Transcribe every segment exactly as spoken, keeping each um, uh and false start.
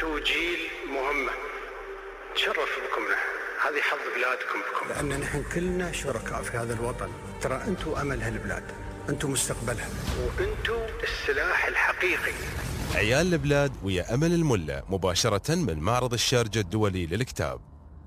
أنتم جيل مهمة، تشرف بكم نحن، هذه حظ بلادكم بكم، لأن نحن كلنا شركاء في هذا الوطن. ترى أنتم أمل هالبلاد، أنتم مستقبلها، وأنتم السلاح الحقيقي. عيال البلاد ويا أمل الملا مباشرة من معرض الشارجة الدولي للكتاب.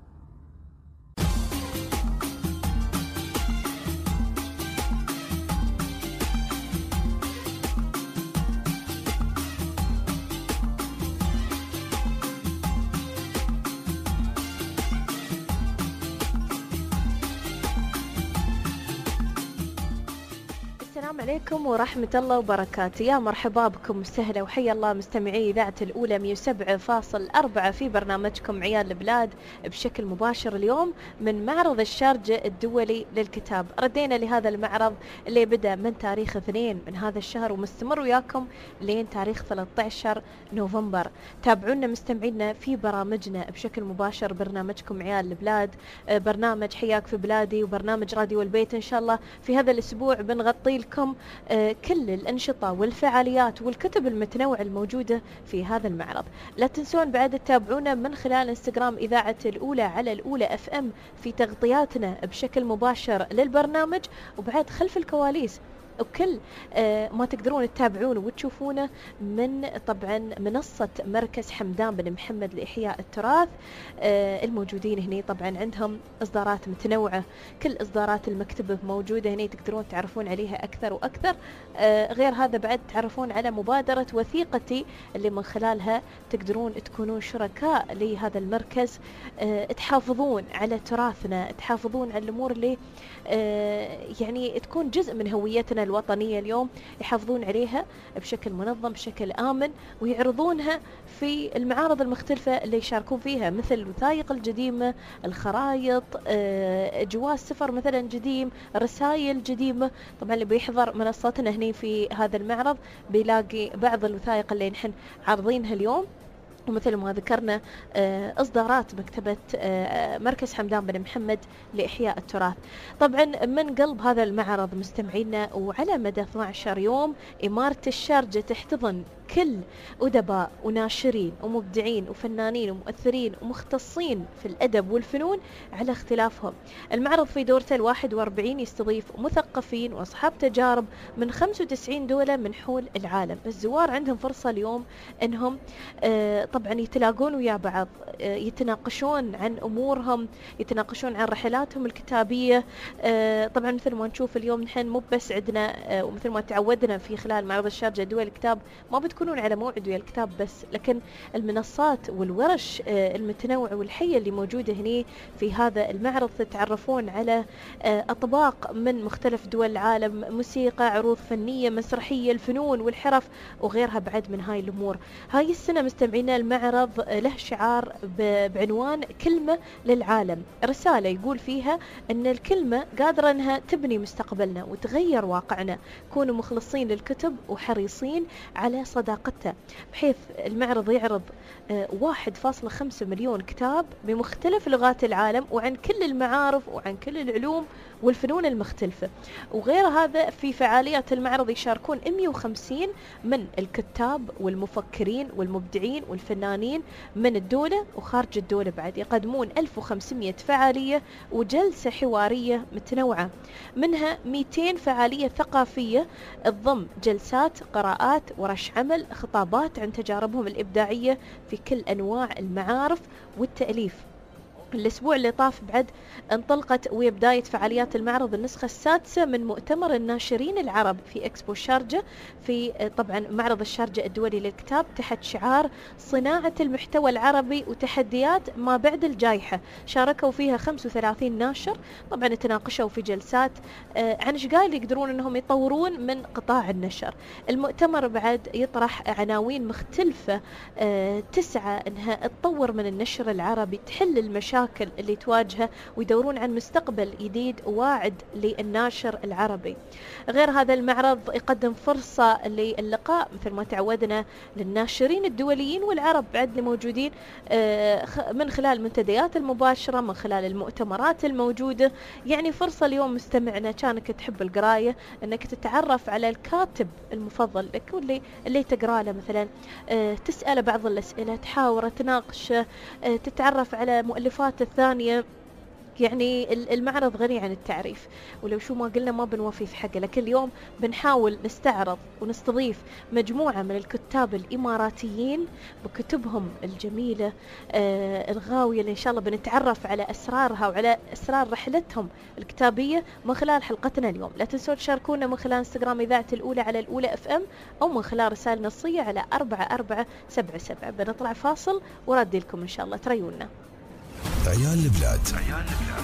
السلام عليكم ورحمة الله وبركاته. يا مرحبا بكم وسهلا وحيا الله مستمعي إذاعة الأولى مئة وسبعة فاصلة أربعة في برنامجكم عيال البلاد بشكل مباشر اليوم من معرض الشارجة الدولي للكتاب. ردينا لهذا المعرض اللي بدأ من تاريخ اثنين من هذا الشهر ومستمر وياكم لين تاريخ ثلاثة عشر نوفمبر. تابعونا مستمعينا في برامجنا بشكل مباشر، برنامجكم عيال البلاد، برنامج حياك في بلادي وبرنامج راديو البيت. إن شاء الله في هذا الأسبوع بنغطي لكم كل الأنشطة والفعاليات والكتب المتنوعة الموجودة في هذا المعرض. لا تنسون بعد تتابعونا من خلال انستغرام إذاعة الأولى على الأولى اف ام في تغطياتنا بشكل مباشر للبرنامج، وبعد خلف الكواليس وكل ما تقدرون تتابعونه وتشوفونه من طبعا منصة مركز حمدان بن محمد لإحياء التراث. الموجودين هنا طبعا عندهم إصدارات متنوعة، كل إصدارات المكتبة موجودة هنا تقدرون تعرفون عليها أكثر وأكثر. غير هذا بعد تعرفون على مبادرة وثيقتي اللي من خلالها تقدرون تكونون شركاء لهذا المركز، تحافظون على تراثنا، تحافظون على الأمور اللي يعني تكون جزء من هويتنا الوطنية اليوم، يحافظون عليها بشكل منظم بشكل آمن ويعرضونها في المعارض المختلفة اللي يشاركون فيها، مثل الوثائق القديمة، الخرائط، جواز سفر مثلا قديم، رسائل قديمة. طبعا اللي بيحضر منصتنا هنا في هذا المعرض بيلاقي بعض الوثائق اللي نحن عارضينها اليوم، ومثل ما ذكرنا إصدارات مكتبة مركز حمدان بن محمد لإحياء التراث. طبعا من قلب هذا المعرض مستمعينا وعلى مدى اثني عشر يوم إمارة الشارجة تحتضن كل أدباء وناشرين ومبدعين وفنانين ومؤثرين ومختصين في الأدب والفنون على اختلافهم. المعرض في دورته الواحد واربعين يستضيف مثقفين وأصحاب تجارب من خمسة وتسعين دولة من حول العالم. الزوار عندهم فرصة اليوم أنهم آه طبعا يتلاقون ويا بعض، آه يتناقشون عن أمورهم، يتناقشون عن رحلاتهم الكتابية. آه طبعا مثل ما نشوف اليوم نحن مو بس عندنا آه ومثل ما تعودنا في خلال معرض الشارجة الدولي للكتاب ما بتكونون على موعد ويا الكتاب بس، لكن المنصات والورش المتنوعة والحية اللي موجودة هنا في هذا المعرض تتعرفون على أطباق من مختلف دول العالم، موسيقى، عروض فنية، مسرحية، الفنون والحرف وغيرها بعد من هاي الأمور. هاي السنة مستمعينا المعرض له شعار بعنوان كلمة للعالم، رسالة يقول فيها أن الكلمة قادرة أنها تبني مستقبلنا وتغير واقعنا. كونوا مخلصين للكتب وحريصين على صداقتها، بحيث المعرض يعرض واحد فاصلة خمسة مليون كتاب بمختلف لغات العالم وعن كل المعارف وعن كل العلوم والفنون المختلفة. وغير هذا في فعاليات المعرض يشاركون مئة وخمسين من الكتاب والمفكرين والمبدعين والفنانين من الدولة وخارج الدولة، بعد يقدمون ألف وخمسمئة فعالية وجلسة حوارية متنوعة، منها مئتين فعالية ثقافية تضم جلسات، قراءات، ورش عمل، خطابات عن تجاربهم الإبداعية في كل أنواع المعارف والتأليف. الأسبوع اللي طاف بعد انطلقت ويا بداية فعاليات المعرض النسخة السادسة من مؤتمر الناشرين العرب في إكسبو الشارجة في طبعا معرض الشارجة الدولي للكتاب تحت شعار صناعة المحتوى العربي وتحديات ما بعد الجائحة. شاركوا فيها خمسة وثلاثين ناشر، طبعا تناقشوا في جلسات عن ايش قاعد يقدرون انهم يطورون من قطاع النشر. المؤتمر بعد يطرح عناوين مختلفة تسعى انها تطور من النشر العربي، تحل المشاكل المشاكل اللي تواجهه ويدورون عن مستقبل جديد واعد للناشر العربي. غير هذا المعرض يقدم فرصة للقاء مثل ما تعودنا للناشرين الدوليين والعرب بعد اللي موجودين من خلال المنتديات المباشرة، من خلال المؤتمرات الموجودة. يعني فرصة اليوم مستمعنا كانك تحب القراية انك تتعرف على الكاتب المفضل لك واللي اللي تقرأ له، مثلا تسأله بعض الأسئلة، تحاور تناقش، تتعرف على مؤلفات الثانية. يعني المعرض غني عن التعريف، ولو شو ما قلنا ما بنوفي في حقه، لكن اليوم بنحاول نستعرض ونستضيف مجموعة من الكتاب الإماراتيين بكتبهم الجميلة آه الغاوية اللي إن شاء الله بنتعرف على أسرارها وعلى أسرار رحلتهم الكتابية من خلال حلقتنا اليوم. لا تنسوا تشاركونا من خلال انستغرام إذاعة الأولى على الأولى اف ام، أو من خلال رسائل نصية على أربعة أربعة سبعة سبعة. بنطلع فاصل وردي لكم إن شاء الله، تريونا. عيال البلاد. عيال البلاد.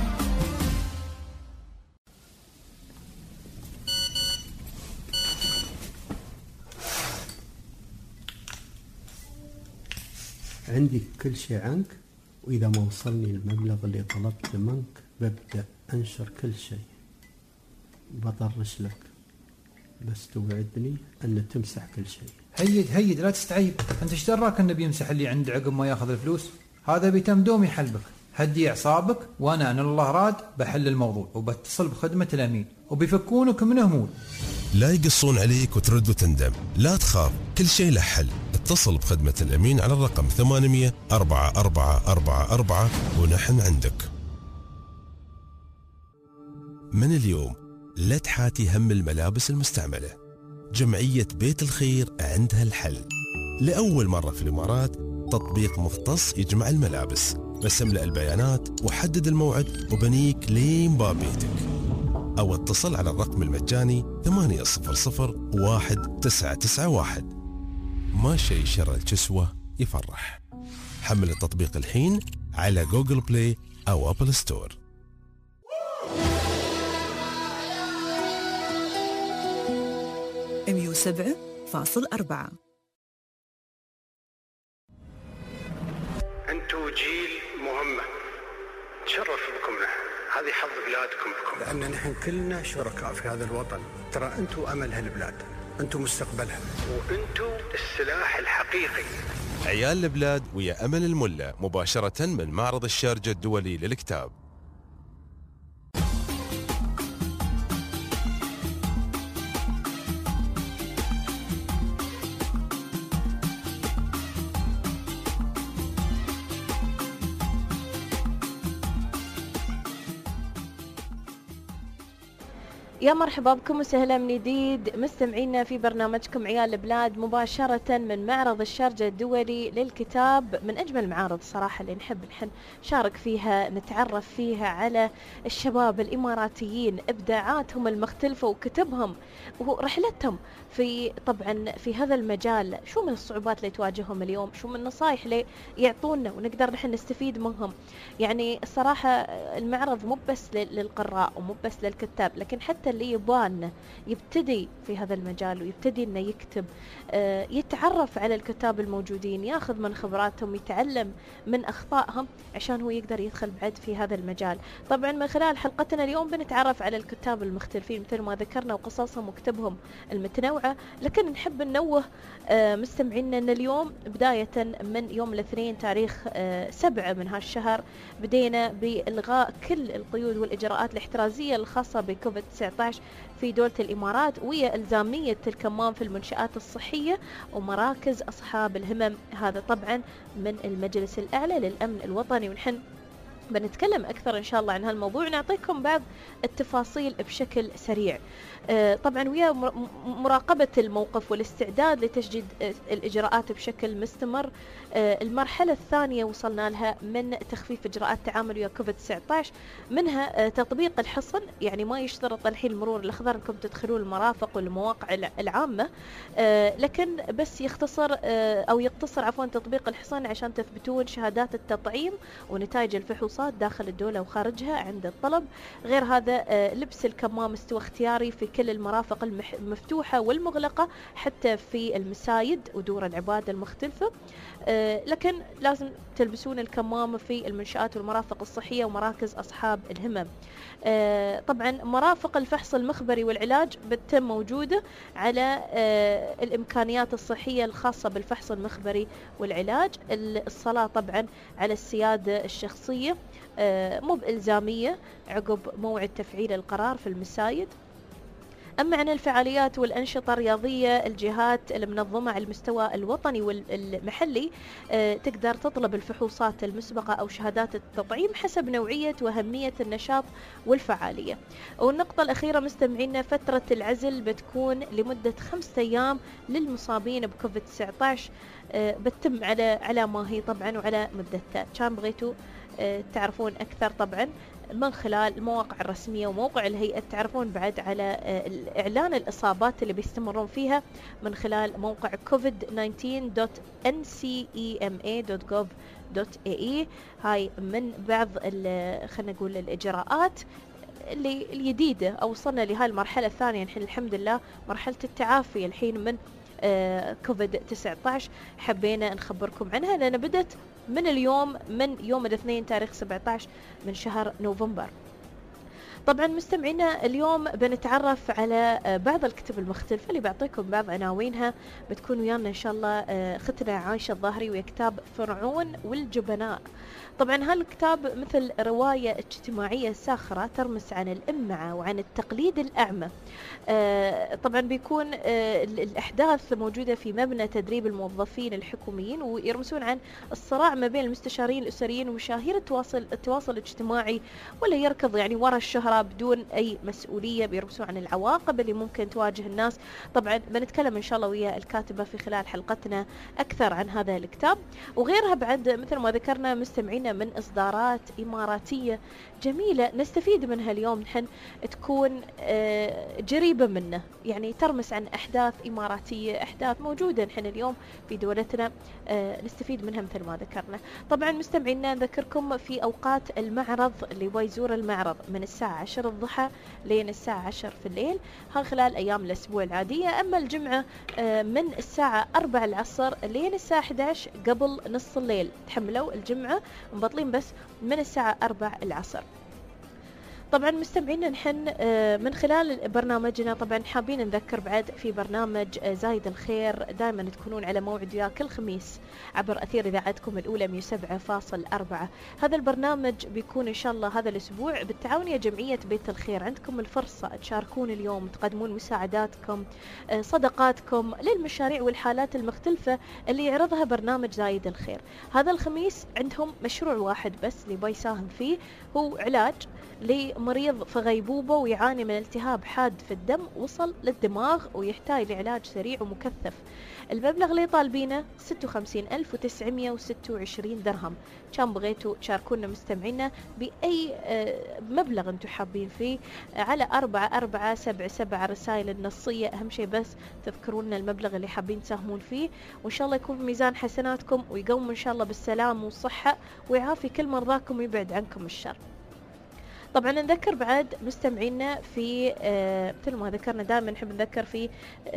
عندي كل شيء عنك، وإذا ما وصلني المبلغ اللي طلبته منك ببدأ أنشر كل شيء، بطرش لك، بس توعدني أن تمسح كل شيء. هيد هيد لا تستعيب، أنت ايش دراك أنه بيمسح اللي عنده عقب ما ياخذ الفلوس؟ هذا بيتم دوم يحلبك. هدي أعصابك، وأنا أن الله راد بحل الموضوع وبتصل بخدمة الأمين وبيفكونك من همول. لا يقصون عليك وترد وتندم، لا تخاف، كل شيء له حل. اتصل بخدمة الأمين على الرقم ثمانمية أربعة أربعة أربعة أربعة ونحن عندك. من اليوم لا تحاتي هم الملابس المستعملة، جمعية بيت الخير عندها الحل. لأول مرة في الإمارات تطبيق مختص يجمع الملابس، بس املأ البيانات وحدد الموعد وبنيك لين باب بيتك، أو اتصل على الرقم المجاني ثمانية صفر صفر واحد تسعة تسعة واحد. ما شيء شر الكسوة يفرح. حمل التطبيق الحين على جوجل بلاي أو أبل ستور. مية وسبعة فاصل أربعة. أنتوا جيل مهمة، تشرف بكم نحن، هذه حظ بلادكم بكم، لأن نحن كلنا شركاء في هذا الوطن. ترى أنتوا أمل هالبلاد، أنتوا مستقبلها، وأنتوا السلاح الحقيقي. عيال البلاد ويا أمل الملة، مباشرة من معرض الشارجة الدولي للكتاب. يا مرحبا بكم وسهلا من جديد مستمعينا في برنامجكم عيال البلاد مباشرة من معرض الشارجة الدولي للكتاب. من أجمل المعارض صراحة اللي نحب نحن نشارك فيها، نتعرف فيها على الشباب الإماراتيين، إبداعاتهم المختلفة وكتبهم ورحلتهم في طبعا في هذا المجال. شو من الصعوبات اللي تواجههم اليوم، شو من النصائح اللي يعطونا ونقدر نحن نستفيد منهم. يعني الصراحة المعرض مو بس للقراء ومو بس للكتاب، لكن حتى اللي يبغى يبتدي في هذا المجال ويبتدي انه يكتب، يتعرف على الكتاب الموجودين، ياخذ من خبراتهم، يتعلم من اخطائهم عشان هو يقدر يدخل بعد في هذا المجال. طبعا من خلال حلقتنا اليوم بنتعرف على الكتاب المختلفين مثل ما ذكرنا وقصصهم وكتبهم المتنوعة، لكن نحب ننوه مستمعينا ان اليوم بداية من يوم الاثنين تاريخ سبعة من هالشهر بدينا بإلغاء كل القيود والإجراءات الاحترازية الخاصة بكوفيد تسعة عشر في دولة الإمارات، وهي إلزامية الكمام في المنشآت الصحية ومراكز أصحاب الهمم. هذا طبعا من المجلس الأعلى للأمن الوطني، ونحن بنتكلم أكثر إن شاء الله عن هالموضوع، نعطيكم بعض التفاصيل بشكل سريع. طبعا ويا مراقبة الموقف والاستعداد لتشديد الإجراءات بشكل مستمر. المرحلة الثانية وصلنا لها من تخفيف إجراءات التعامل ويا كوفيد تسعة عشر، منها تطبيق الحصن. يعني ما يشترط الحين المرور الأخضر أنكم تدخلون المرافق والمواقع العامة، لكن بس يختصر أو يقتصر عفوا تطبيق الحصن عشان تثبتون شهادات التطعيم ونتائج الفحوصات الفحوصات داخل الدولة وخارجها عند الطلب. غير هذا لبس الكمام استوى اختياري في كل المرافق المفتوحة والمغلقة حتى في المساجد ودور العبادة المختلفة، لكن لازم تلبسون الكمام في المنشآت والمرافق الصحية ومراكز أصحاب الهمم. طبعا مرافق الفحص المخبري والعلاج بتتم موجودة على الإمكانيات الصحية الخاصة بالفحص المخبري والعلاج. الصلاة طبعا على السيادة الشخصية مو بإلزامية عقب موعد تفعيل القرار في المساجد. أما عن الفعاليات والأنشطة الرياضية، الجهات المنظمة على المستوى الوطني والمحلي أه تقدر تطلب الفحوصات المسبقة أو شهادات التطعيم حسب نوعية وأهمية النشاط والفعالية. والنقطة الأخيرة مستمعينا، فترة العزل بتكون لمدة خمسة أيام للمصابين بكوفيد تسعة عشر، أه بتتم على على ما هي طبعا وعلى مدتها. كان بغيتوا أه تعرفون أكثر طبعا من خلال المواقع الرسمية وموقع الهيئة، تعرفون بعد على إعلان الإصابات اللي بيستمرون فيها من خلال موقع كوفيد تسعة عشر دوت إن سي إي إم إيه دوت جوف دوت إيه إي. هاي من بعض خلينا نقول الإجراءات اللي الجديدة، أو وصلنا لهاي المرحلة الثانية الحين الحمد لله، مرحلة التعافي الحين من آه كوفيد تسعة عشر. حبينا نخبركم عنها لأن بدت من اليوم، من يوم الاثنين تاريخ سبعة عشر من شهر نوفمبر. طبعا مستمعينا اليوم بنتعرف على بعض الكتب المختلفة اللي بعطيكم بعض عناوينها. بتكون ويانا إن شاء الله ختنا عايشة الظاهري ويا كتاب فرعون والجبناء. طبعا هالكتاب مثل رواية اجتماعية ساخرة ترمس عن الإمعة وعن التقليد الأعمى. آه طبعا بيكون آه الأحداث موجودة في مبنى تدريب الموظفين الحكوميين، ويرمسون عن الصراع ما بين المستشارين الأسريين ومشاهير التواصل التواصل الاجتماعي، ولا يركض يعني ورا الشهرة بدون أي مسؤولية. بيرمسون عن العواقب اللي ممكن تواجه الناس. طبعا بنتكلم إن شاء الله ويا الكاتبة في خلال حلقتنا أكثر عن هذا الكتاب وغيرها بعد مثل ما ذكرنا مستمعينا من إصدارات إماراتية جميلة نستفيد منها اليوم. نحن تكون جريبة منه، يعني ترمس عن أحداث إماراتية، أحداث موجودة نحن اليوم في دولتنا نستفيد منها مثل ما ذكرنا. طبعا مستمعينا نذكركم في أوقات المعرض اللي يبغى يزور المعرض من الساعة عشرة الضحى لين الساعة عشرة في الليل، ها خلال أيام الأسبوع العادية. أما الجمعة من الساعة أربعة العصر لين الساعة أحد عشر قبل نص الليل. تحملوا الجمعة مبطلين بس من الساعة أربعة العصر. طبعا مستمعينا نحن من خلال برنامجنا طبعا حابين نذكر بعد في برنامج زايد الخير دائما تكونون على موعد وياه كل خميس عبر أثير إذاعتكم الأولى مئة وسبعة فاصل أربعة. هذا البرنامج بيكون إن شاء الله هذا الأسبوع بالتعاون يا جمعية بيت الخير. عندكم الفرصة تشاركون اليوم، تقدمون مساعداتكم صدقاتكم للمشاريع والحالات المختلفة اللي يعرضها برنامج زايد الخير. هذا الخميس عندهم مشروع واحد بس اللي بيساهم فيه، هو علاج لمريض في غيبوبة ويعاني من التهاب حاد في الدم وصل للدماغ ويحتاج لعلاج سريع ومكثف. المبلغ اللي طالبينه ستة وخمسين ألف وتسعمئة وستة وعشرين درهم. كان بغيتوا تشاركونا مستمعينا بأي مبلغ انتم حابين فيه على أربعة أربعة سبعة سبعة رسائل النصية. أهم شيء بس تذكرونا المبلغ اللي حابين تساهمون فيه، وإن شاء الله يكون في ميزان حسناتكم ويقوم إن شاء الله بالسلام والصحة ويعافي كل مرضاكم ويبعد عنكم الشر. طبعا نذكر بعد مستمعينا في آه مثل ما ذكرنا دائما نحب نذكر في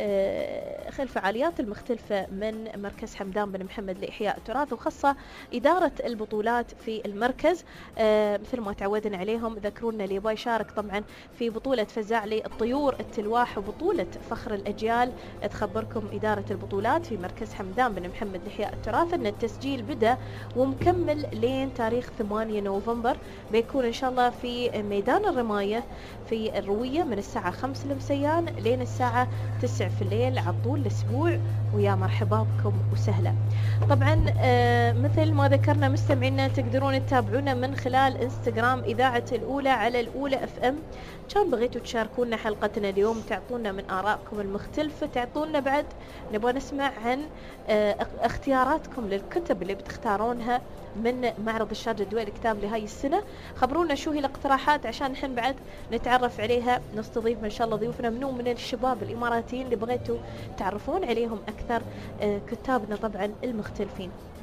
آه خلال الفعاليات المختلفة من مركز حمدان بن محمد لإحياء التراث، وخاصة إدارة البطولات في المركز. آه مثل ما تعودنا عليهم ذكرونا اللي يبغى يشارك طبعا في بطولة فزاع للطيور التلواح وبطولة فخر الأجيال. تخبركم إدارة البطولات في مركز حمدان بن محمد لإحياء التراث أن التسجيل بدأ ومكمل لين تاريخ ثمانية نوفمبر. بيكون إن شاء الله في ميدان الرماية في الروية من الساعة خمسة المسيان لين الساعة تسعة في الليل على طول الأسبوع. ويا مرحبا بكم وسهلا. طبعا آه مثل ما ذكرنا مستمعينا تقدرون تتابعونا من خلال انستغرام إذاعة الأولى على الأولى اف ام. كان بغيتوا تشاركونا حلقتنا اليوم، تعطونا من آرائكم المختلفة، تعطونا بعد نبغى نسمع عن آه اختياراتكم للكتب اللي بتختارونها من معرض الشارجة الدولي الكتاب لهاي السنة. خبرونا شو هي الاقتراحات عشان نحن بعد نتعرف عليها. نستضيف إن شاء الله ضيوفنا منو من الشباب الإماراتيين اللي بغيتوا تعرفون عليهم أكثر، آه كتابنا طبعا المختلفين.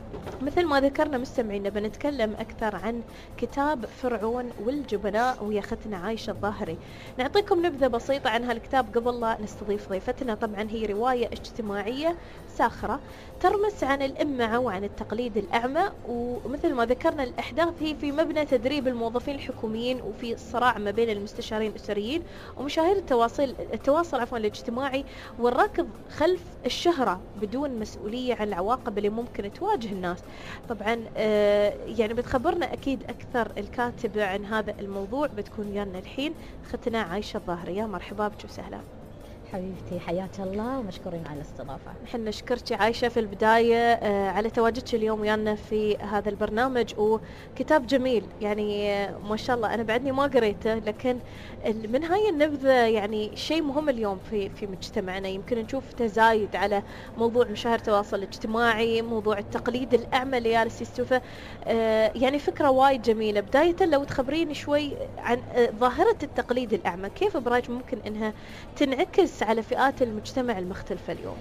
مثل ما ذكرنا مستمعينا بنتكلم أكثر عن كتاب فرعون والجبناء ويا أختنا عايشة الظاهري. نعطيكم نبذة بسيطة عن هالكتاب قبل لا نستضيف ضيفتنا. طبعا هي رواية اجتماعية ساخرة ترمس عن الإمعة وعن التقليد الأعمى، ومثل ما ذكرنا الأحداث هي في مبنى تدريب الموظفين الحكوميين وفي الصراع ما بين المستشارين الأسريين ومشاهير التواصل التواصل عفوا الاجتماعي والركض خلف الشهرة بدون مسؤولية عن العواقب اللي ممكن تواجه الناس. طبعا آه يعني بتخبرنا أكيد أكثر الكاتبة عن هذا الموضوع، بتكون ويانا الحين أختنا عايشة الظاهري. يا مرحبا بك وسهلا. حبيبتي حياك الله ومشكورين على الاستضافة. نحن نشكرك عايشة في البداية آه على تواجدك اليوم ويانا في هذا البرنامج، وكتاب جميل يعني آه ما شاء الله. أنا بعدني ما قريته، لكن من هاي النبذة يعني شيء مهم اليوم في في مجتمعنا. يمكن نشوف تزايد على موضوع مشاهير التواصل الاجتماعي، موضوع التقليد الأعمى اللي جالس يستوفى. آه يعني فكرة وايد جميلة. بداية لو تخبريني شوي عن آه ظاهرة التقليد الأعمى، كيف برايك ممكن إنها تنعكس على فئات المجتمع المختلفة اليوم؟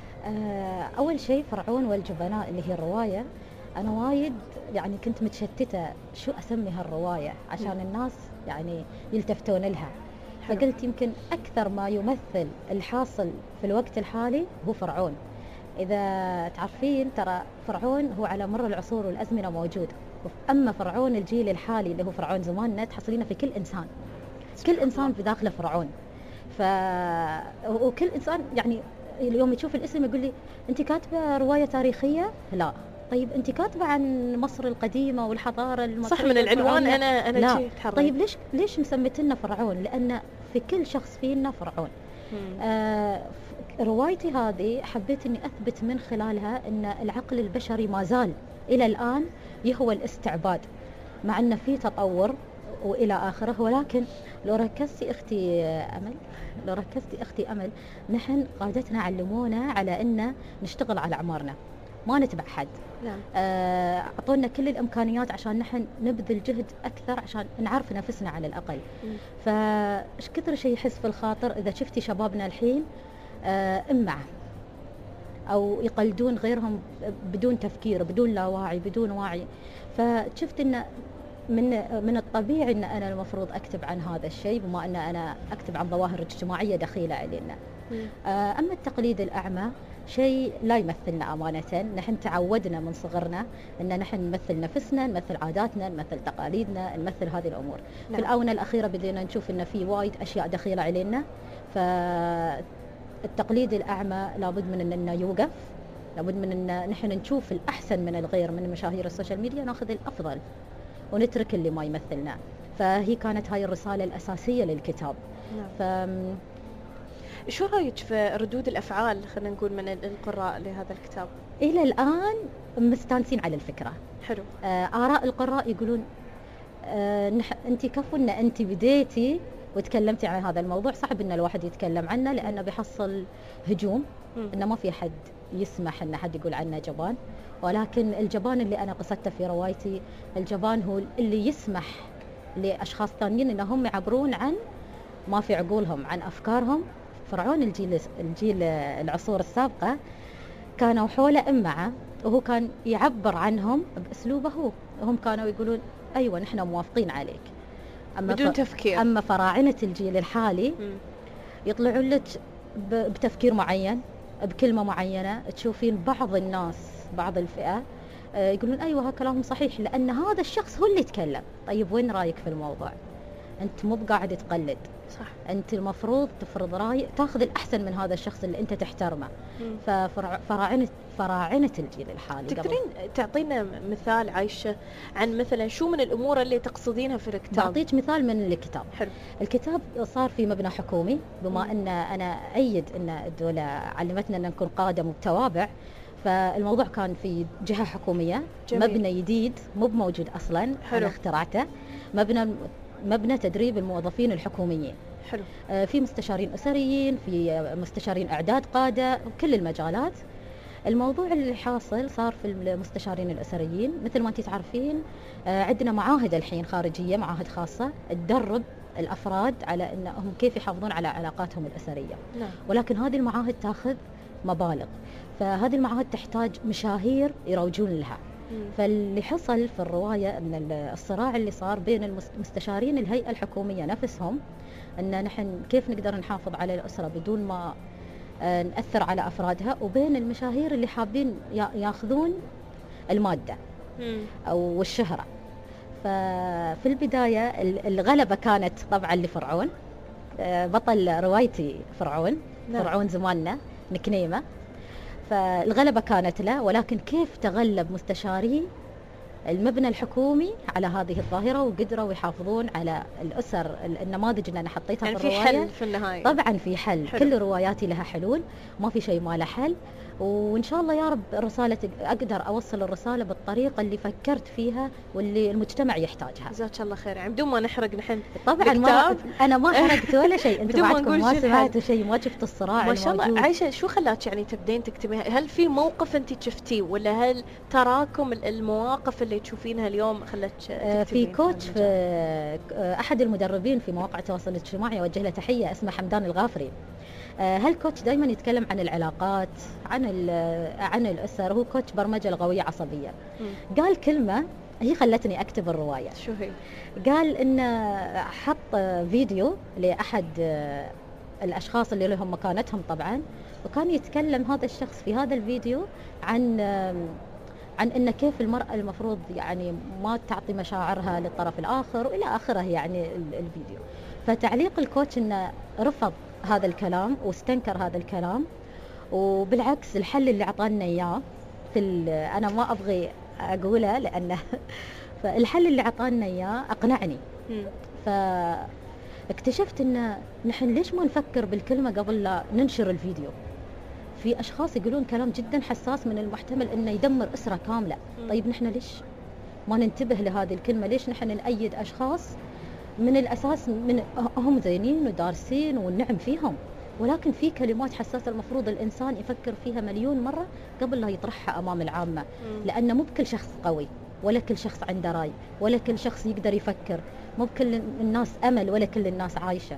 أول شيء فرعون والجبناء اللي هي الرواية، أنا وايد يعني كنت متشتتة شو أسمي هالرواية عشان م. الناس يعني يلتفتون لها. حلو. فقلت يمكن أكثر ما يمثل الحاصل في الوقت الحالي هو فرعون. إذا تعرفين ترى فرعون هو على مر العصور والأزمنة موجود، أما فرعون الجيل الحالي اللي هو فرعون زماننا تحصلينه في كل إنسان، كل إنسان في داخله فرعون. ف وكل إنسان يعني اليوم يشوف الاسم يقول لي أنت كاتبة رواية تاريخية؟ لا. طيب أنت كاتبة عن مصر القديمة والحضارة المصرية؟ صح، من العنوان أنا أنا لا. طيب ليش ليش مسميتنا فرعون؟ لأن في كل شخص فينا فرعون. آه روايتي هذه حبيت إني أثبت من خلالها أن العقل البشري ما زال إلى الآن يهوى الاستعباد، مع أن في تطور وإلى آخره. ولكن لو ركزتي أختي أمل لو ركزتي أختي أمل نحن قادتنا علمونا على أن نشتغل على أعمارنا، ما نتبع حد. نعم. أعطونا كل الإمكانيات عشان نحن نبذل جهد أكثر عشان نعرف نفسنا على الأقل. فإيش كثر شيء يحس في الخاطر إذا شفتي شبابنا الحين إمعة أو يقلدون غيرهم بدون تفكير، بدون لا واعي، بدون وعي. فشفت إن من من الطبيعي ان انا المفروض اكتب عن هذا الشيء، بما ان انا اكتب عن ظواهر اجتماعيه دخيله علينا. اما التقليد الاعمى شيء لا يمثلنا امانه. نحن تعودنا من صغرنا ان نحن نمثل نفسنا، نمثل عاداتنا، نمثل تقاليدنا، نمثل هذه الامور. نعم. في الاونه الاخيره بدينا نشوف ان في وايد اشياء دخيله علينا، فالتقليد الاعمى لابد من انه يوقف، لابد من ان نحن نشوف الاحسن من الغير، من مشاهير السوشيال ميديا ناخذ الافضل ونترك اللي ما يمثلنا. فهي كانت هاي الرسالة الأساسية للكتاب. نعم. ف... شو رأيك في ردود الأفعال خلينا نقول من القراء لهذا الكتاب؟ إلى الآن مستانسين على الفكرة. حلو. آه آراء القراء يقولون آه نح... أنت كفو أن أنت بديتي وتكلمتي عن هذا الموضوع. صعب أن الواحد يتكلم عنه لأنه بيحصل هجوم، أنه ما في حد يسمح أن حد يقول عنه جبان. ولكن الجبان اللي أنا قصدته في روايتي، الجبان هو اللي يسمح لأشخاص ثانيين إنهم يعبرون عن ما في عقولهم، عن أفكارهم. فرعون الجيل الجيل العصور السابقة كانوا حوله إمعة، وهو كان يعبر عنهم بأسلوبه هو. هم كانوا يقولون أيوة نحن موافقين عليك. أما بدون تفكير. أما فراعنة الجيل الحالي م. يطلعون لك بتفكير معين، بكلمة معينة. تشوفين بعض الناس، بعض الفئة يقولون أيوة هذا كلامهم صحيح لأن هذا الشخص هو اللي يتكلم. طيب وين رأيك في الموضوع؟ أنت مو بقاعد تقلد. صح. أنت المفروض تفرض رأي، تأخذ الأحسن من هذا الشخص اللي أنت تحترمه. ففراعنة فراعنة الجيل الحالي. تقدرين تعطينا مثال عايشة عن مثلا شو من الأمور اللي تقصدينها في الكتاب؟ بعطيك مثال من الكتاب. حلو. الكتاب صار في مبنى حكومي، بما مم. أن أنا أيد أن الدولة علمتنا أن نكون قادة متوابع. فالموضوع كان في جهة حكومية. جميل. مبنى جديد مو موجود أصلا. حلو. أنا اخترعته. مبنى مبنى تدريب الموظفين الحكوميين. حلو. آه في مستشارين أسريين، في مستشارين إعداد قادة، وكل المجالات. الموضوع اللي حاصل صار في المستشارين الأسريين، مثل ما أنت تعرفين آه عندنا معاهد الحين خارجية، معاهد خاصة تدرب الأفراد على أنهم كيف يحافظون على علاقاتهم الأسرية. نعم. ولكن هذه المعاهد تأخذ مبالغ، فهذه المعاهد تحتاج مشاهير يروجون لها. فاللي حصل في الرواية أن الصراع اللي صار بين المستشارين الهيئة الحكومية نفسهم، أن نحن كيف نقدر نحافظ على الأسرة بدون ما نأثر على أفرادها، وبين المشاهير اللي حابين ياخذون المادة أو الشهرة. ففي البداية الغلبة كانت طبعا لفرعون، بطل روايتي فرعون. نعم. فرعون زماننا نكنيمة، فالغلبة كانت له، ولكن كيف تغلب مستشاري المبنى الحكومي على هذه الظاهرة وقدروا يحافظون على الأسر. النماذج اللي أنا حطيتها يعني في الرواية في حل في النهاية. طبعا في حل. حلو. كل رواياتي لها حلول، ما في شيء ما له حل، وإن شاء الله يا رب رسالة أقدر أوصل الرسالة بالطريقة اللي فكرت فيها واللي المجتمع يحتاجها. جزاك الله خير. يعني بدون ما نحرق نحن طبعا ما أنا ما حرقت ولا شيء، أنتم بعدكم ما سمعتوا شيء، ما شفت الصراع ما شاء الله. عايشة شو خلاك يعني تبدين تكتبين؟ هل في موقف أنت شفتيه، ولا هل تراكم المواقف اللي تشوفينها اليوم خلت تكتبين؟ في كوتش في أحد المدربين في مواقع التواصل الاجتماعي أوجه له تحية، اسمه حمدان الغافري. هالكوتش دايما يتكلم عن العلاقات، عن عن الأسر، هو كوتش برمجة لغوية عصبية. م. قال كلمة هي خلتني أكتب الرواية. شو هي؟ قال إن حط فيديو لأحد الأشخاص اللي لهم مكانتهم طبعا، وكان يتكلم هذا الشخص في هذا الفيديو عن عن إن كيف المرأة المفروض يعني ما تعطي مشاعرها للطرف الآخر وإلى آخره يعني الفيديو. فتعليق الكوتش إنه رفض هذا الكلام واستنكر هذا الكلام، وبالعكس الحل اللي أعطانا إياه في أنا ما أبغي أقوله لأنه فالحل اللي أعطانا إياه أقنعني. فاكتشفت إن نحن ليش ما نفكر بالكلمة قبل لا ننشر الفيديو. في أشخاص يقولون كلام جدا حساس من المحتمل إنه يدمر أسرة كاملة. طيب نحن ليش ما ننتبه لهذه الكلمة؟ ليش نحن نأيد أشخاص من الأساس من هم زينين ودارسين والنعم فيهم، ولكن في كلمات حساسة المفروض الإنسان يفكر فيها مليون مرة قبل لا يطرحها أمام العامة. لأن مو بكل شخص قوي، ولا كل شخص عنده رأي، ولا كل شخص يقدر يفكر، مو بكل الناس أمل، ولا كل الناس عايشة.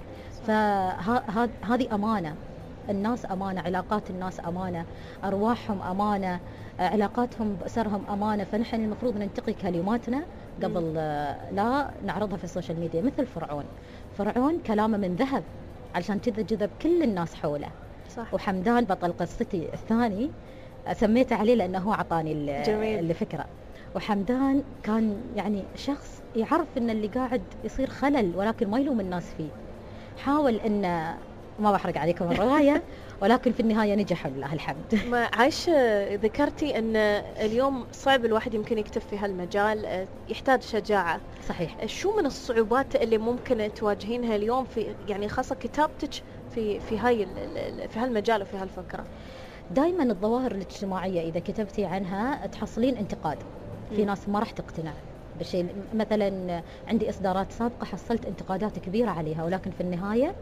فهذه أمانة، الناس أمانة، علاقات الناس أمانة، أرواحهم أمانة، علاقاتهم بأسرهم أمانة. فنحن المفروض ننتقي كلماتنا قبل لا نعرضها في السوشيال ميديا. مثل فرعون، فرعون كلامه من ذهب، علشان كذا جذب كل الناس حوله. صح. وحمدان بطل قصتي الثاني سميته عليه لأنه هو عطاني الفكرة. وحمدان كان يعني شخص يعرف إن اللي قاعد يصير خلل، ولكن ما يلوم الناس فيه. حاول إن ما بحرق عليكم الرواية، ولكن في النهاية نجح لله الحمد. ما عايشة ذكرتي أن اليوم صعب الواحد يمكن يكتب في هالمجال، يحتاج شجاعة. صحيح. شو من الصعوبات اللي ممكن تواجهينها اليوم في يعني خاصة كتابتك في في هاي في هالمجال وفي هالفكرة؟ دائما الظواهر الاجتماعية إذا كتبتي عنها تحصلين انتقاد. في م. ناس ما راح تقتنع بشيء. مثلا عندي إصدارات سابقة حصلت انتقادات كبيرة عليها، ولكن في النهاية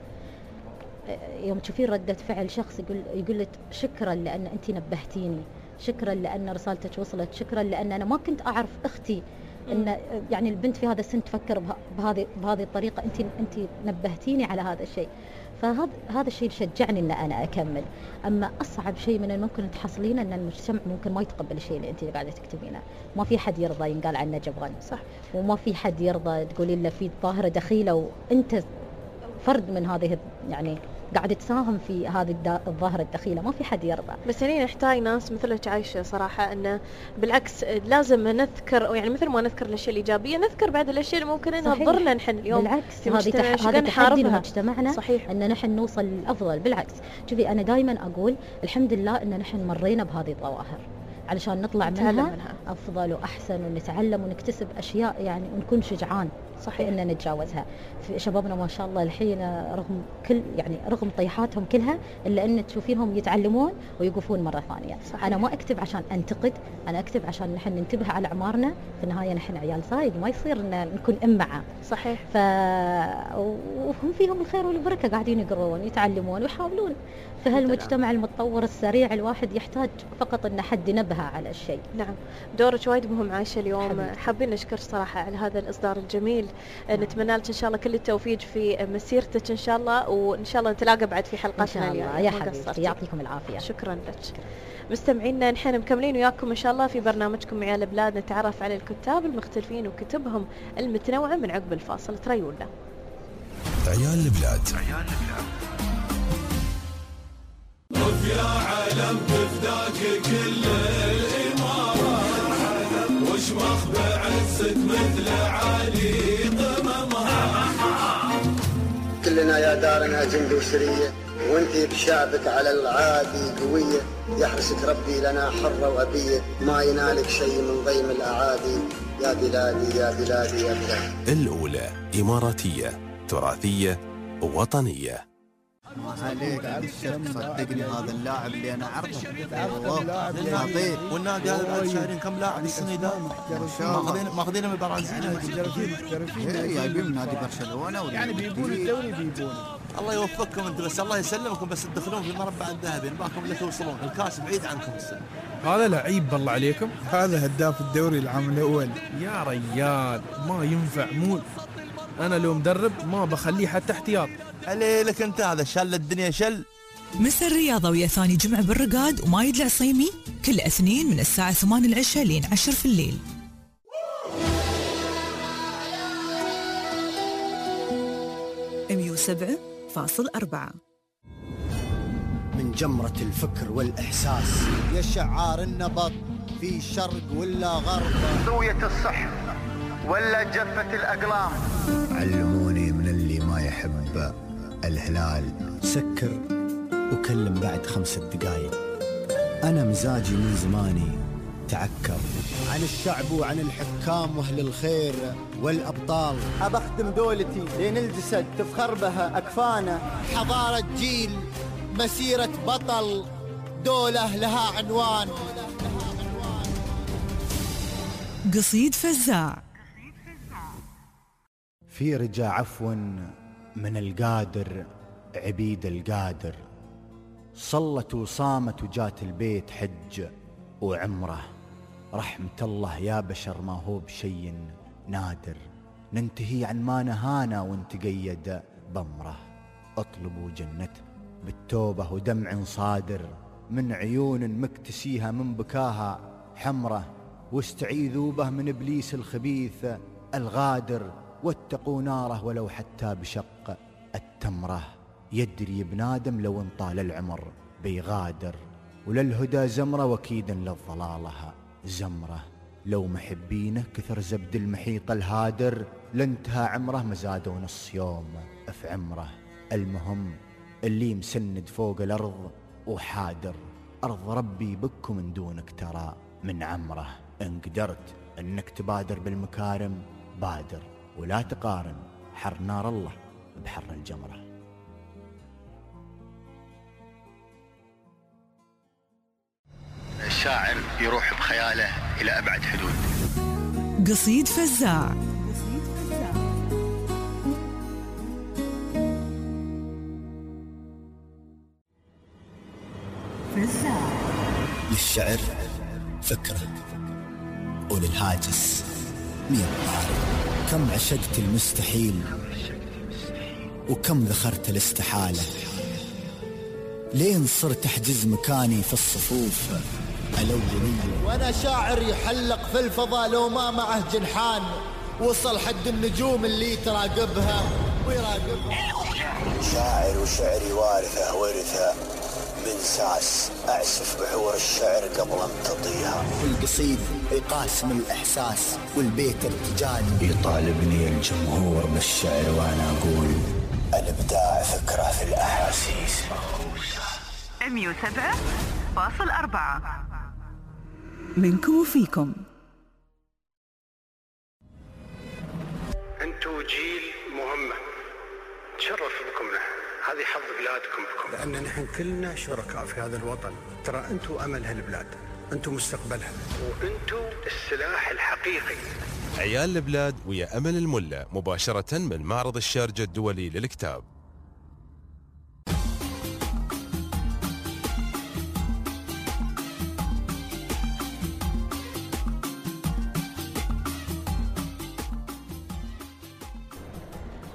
يوم تشوفين ردة فعل شخص يقول يقول لك شكرا لأن أنت نبهتيني، شكرا لأن رسالتك وصلت، شكرا لأن أنا ما كنت أعرف أختي أن يعني البنت في هذا السن تفكر بهذه بهذه الطريقة، أنت أنت نبهتيني على هذا الشيء. فهذا هذا الشيء شجعني أن أنا أكمل. أما أصعب شيء من الممكن تحصلينه أن المجتمع ممكن ما يتقبل الشيء اللي أنت قاعدة تكتبينه. ما في حد يرضى ينقال عنه جبان. صح. وما في حد يرضى تقولي له في ظاهرة دخيلة وأنت فرد من هذه يعني قاعد تساهم في هذه الظاهرة الدخيلة. ما في حد يرضى. بس هنا نحتاج ناس مثلك عايشة صراحة، أنه بالعكس لازم نذكر، يعني مثل ما نذكر الأشياء الإيجابية نذكر بعد الأشياء اللي ممكن أنها تضرنا نحن اليوم. بالعكس هذه تح... هذا تحدي لمجتمعنا. صحيح. أن نحن نوصل للأفضل. بالعكس شوفي أنا دائما أقول الحمد لله أن نحن مرينا بهذه الظواهر علشان نطلع منها, منها أفضل وأحسن، ونتعلم ونكتسب أشياء يعني ونكون شجعان. صحيح. إننا نتجاوزها. في شبابنا ما شاء الله الحين رغم كل يعني رغم طيحاتهم كلها إلا أن تشوفينهم يتعلمون ويوقفون مرة ثانية. صحيح. أنا ما أكتب عشان أنتقد، أنا أكتب عشان نحن ننتبه على أعمارنا. في النهاية نحن عيال صايد، ما يصير إن نكون أمعة. صحيح. ف وهم فيهم الخير والبركة، قاعدين يقرون يتعلمون ويحاولون. في هالمجتمع المتطور السريع الواحد يحتاج فقط إن حد ينبه لها على الشيء. نعم، دورك وايد مهم عايشة اليوم. حبيب. حابين نشكر صراحة على هذا الإصدار الجميل. نتمنى لك إن شاء الله كل التوفيق في مسيرتك إن شاء الله، وإن شاء الله نتلاقى بعد في حلقاتنا اليوم. يا حبيبتي يعطيكم العافية. شكرا لك. مستمعينا نحن مكملين وياكم إن شاء الله في برنامجكم عيال البلاد، نتعرف على الكتاب المختلفين وكتبهم المتنوعة من عقب الفاصل. تريونا عيال البلاد. يا علم بفداك كل الإمارات، وش مخبع عزك مثل علي قممها. كلنا يا دارنا جند وسرية، وانتي بشعبك على العادي قوية. يحرسك ربي لنا حرة وأبية، ما ينالك شيء من ضيم الأعادي. يا بلادي يا بلادي يا بلادي. الأولى إماراتية تراثية وطنية. عليك عبشر، صدقني هذا اللاعب اللي انا اعرفه والله خطير. والنادي هذا بعد شايرين كم لاعب السنه ذا ماخذين ماخذين من البرازيل محترفين محترفين جايبين من نادي برشلونه يعني بيبون الدوري بيبون. الله يوفقكم انت بس، الله يسلمكم بس تدخلون في المربع الذهبي، باكم اللي توصلون الكاس بعيد عنكم السنه. هذا لعيب بالله عليكم، هذا هداف الدوري العام الاول. يا ريال ما ينفع مول، انا لو مدرب ما بخليه حتى احتياط. عليك انت هذا شل الدنيا شل. مس الرياضة ويا ثاني جمعة بالرقاد ومايد العصيمي كل اثنين من الساعة ثمان العشاء لين عشر في الليل. مية وسبعة فاصل أربعة. من جمرة الفكر والإحساس يا شعار النبض في شرق ولا غرب، سوية الصح ولا جفة الأقلام. علموني من اللي ما يحب الهلال سكر وكلم بعد خمسة دقايق. أنا مزاجي من زماني تعكر. عن الشعب وعن الحكام واهل الخير والأبطال. أبختم دولتي لين الجسد تفخر بها أكفانا. حضارة جيل، مسيرة بطل، دولة لها عنوان. قصيد فزاع. في رجا عفو من القادر عبيد القادر، صلت وصامت وجات البيت حج وعمره. رحمة الله يا بشر ما هو بشي نادر، ننتهي عن ما نهانا ونتقيد بمره. اطلبوا جنته بالتوبة ودمع صادر، من عيون مكتسيها من بكاها حمره. واستعيذوا به من إبليس الخبيث الغادر، واتقوا ناره ولو حتى بشق التمرة. يدري ابن آدم لو انطال العمر بيغادر، وللهدى زمرة وكيدا للضلالها زمرة. لو محبينه كثر زبد المحيط الهادر، لانتهى عمره مزادوا نص يوم في عمره. المهم اللي مسند فوق الأرض وحادر، أرض ربي بكم من دونك ترى من عمره. إن قدرت أنك تبادر بالمكارم بادر، ولا تقارن حر نار الله بحر الجمرة. الشاعر يروح بخياله إلى أبعد حدود. قصيد فزاع. فزاع. للشعر فكرة، وللهاجس مية طارق. كم عشقت المستحيل وكم ذخرت الاستحالة، لين صرت أحجز مكاني في الصفوف الأولية. وأنا شاعر يحلق في الفضاء لو ما معه جنحان، وصل حد النجوم اللي تراقبها ويراقبها. شاعر وشعري وارثة ورثة من ساس، أعسف بحور الشعر قبل أن تطيها. القصيد يقاسم الإحساس والبيت ارتجال، يطالبني الجمهور بالشعر وأنا أقول الإبداع فكرة في الأحاسيس. مية وسبعة فاصل أربعة. منكم وفيكم. أنتوا جيل مهمة، تشرف بكم نحن، هذه حظ بلادكم بكم، لأن نحن كلنا شركاء في هذا الوطن. ترى أنتوا أمل هالبلاد، أنتوا مستقبلها، وأنتوا السلاح الحقيقي. عيال البلاد ويا أمل الملا مباشرة من معرض الشارجة الدولي للكتاب.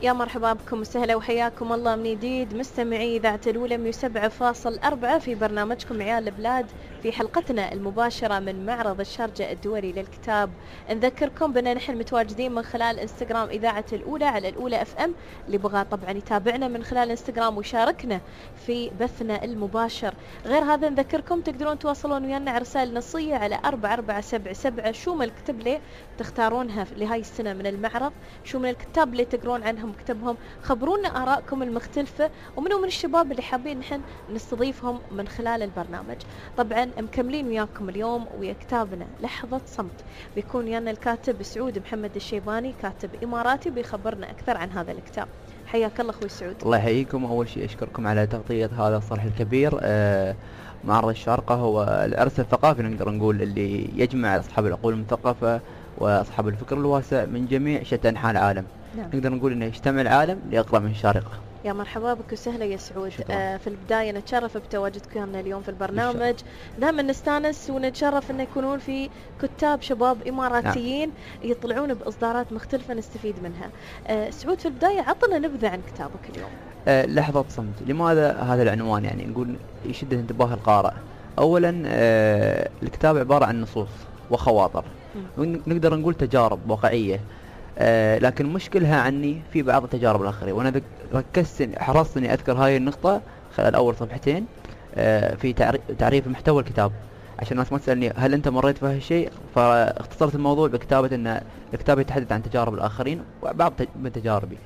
يا مرحبا بكم وسهلا وحياكم الله من جديد مستمعي إذاعة الأولى مية وسبعة فاصل أربعة في برنامجكم عيال البلاد في حلقتنا المباشرة من معرض الشارجة الدولي للكتاب. نذكركم بأن نحن متواجدين من خلال انستغرام إذاعة الأولى على الأولى اف ام، اللي بغى طبعا يتابعنا من خلال انستغرام ويشاركنا في بثنا المباشر. غير هذا نذكركم تقدرون تواصلون ويانا على رسائل نصية على أربعة أربعة سبعة سبعة. شو من الكتب اللي تختارونها لهاي السنة من المعرض، شو من الكتاب اللي تقرون عنهم كتبهم، خبرونا آرائكم المختلفة ومنو من الشباب اللي حابين نحن نستضيفهم من خلال البرنامج. طبعا مكملين وياكم اليوم ويا كتابنا لحظة صمت، بيكون ويانا الكاتب سعود محمد الشيباني، كاتب إماراتي، بيخبرنا أكثر عن هذا الكتاب. حياك الله أخوي سعود. الله يحييكم. أول شيء أشكركم على تغطية هذا الصرح الكبير. آه معرض الشارقة هو العرس الثقافي نقدر نقول اللي يجمع أصحاب العقول المثقفة وأصحاب الفكر الواسع من جميع شتى أنحاء العالم. نعم. نقدر نقول إنه يجتمع العالم ليقرأ من الشارقة. يا مرحبا بك وسهلا يا سعود. آه في البداية نتشرف بتواجدك ويانا اليوم في البرنامج. دائما نستانس ونتشرف أن يكونون في كتاب شباب إماراتيين. نعم. يطلعون بإصدارات مختلفة نستفيد منها. آه سعود في البداية عطنا نبذة عن كتابك اليوم. آه لحظة صمت. لماذا هذا العنوان يعني نقول يشد انتباه القارئ؟ أولا آه الكتاب عبارة عن نصوص وخواطر، نقدر نقول تجارب واقعية. آه لكن مشكلها عني في بعض التجارب الآخرة، وأنا ركزت حرصت إني أذكر هاي النقطة خلال أول صفحتين آه في تعريف محتوى الكتاب، عشان الناس ما تسألني هل أنت مريت في هالشيء، فاختصرت الموضوع بكتابة أن الكتاب يتحدث عن تجارب الآخرين وبعض من تجاربي.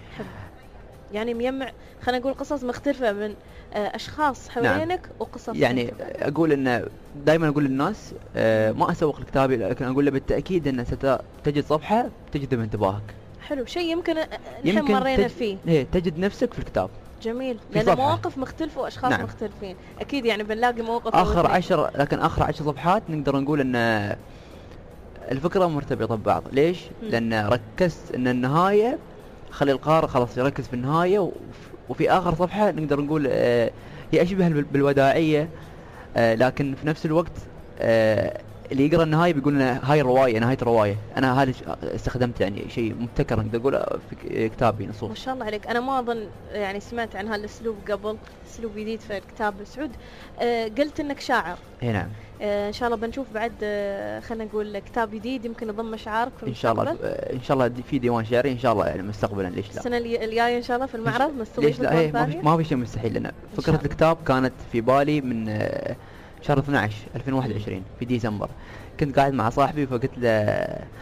يعني مجمع خلينا نقول قصص مختلفة من أشخاص حوالينك. نعم. وقصص يعني مختلفة. أقول إن دائما أقول للناس آه ما أسوق لكتابي، لكن أقول له بالتأكيد إن ستجد صفحة تجذب انتباهك. حلو، شيء يمكن نحن مرينا تج... فيه. إيه تجد نفسك في الكتاب. جميل، لأن مواقف مختلفة وأشخاص. نعم. مختلفين أكيد، يعني بنلاقي مواقف آخر عشر، لكن آخر عشر صفحات نقدر نقول إن الفكرة مرتبطة ببعض. ليش؟ م. لأن ركزت إن النهاية خلي القارئ خلاص يركز في النهاية، وفي آخر صفحة نقدر نقول آه هي أشبه بالوداعية، آه لكن في نفس الوقت آه اللي يقرأ النهاية بيقول لنا هاي الرواية نهاية الرواية. أنا هذا استخدمت يعني شيء مبتكر نقدر نقول في كتابي نصوص. ما شاء الله عليك. أنا ما أظن يعني سمعت عن هالأسلوب قبل، أسلوب جديد في الكتاب. سعود آه قلت إنك شاعر. إيه نعم. آه إن شاء الله بنشوف بعد آه خلينا نقول كتاب جديد يمكن يضم مشاعرك في المستقبل. إن شاء الله آه إن شاء الله في ديوان شعري إن شاء الله يعني مستقبلا. ليش لا؟ السنة الجاية إن شاء الله في المعرض نستضيف. ليش لا؟ إيه ما في شيء مستحيل لنا. فكرة الكتاب كانت في بالي من آه شهر اثنا عشر ألفين وواحد وعشرين في ديسمبر. كنت قاعد مع صاحبي فقلت له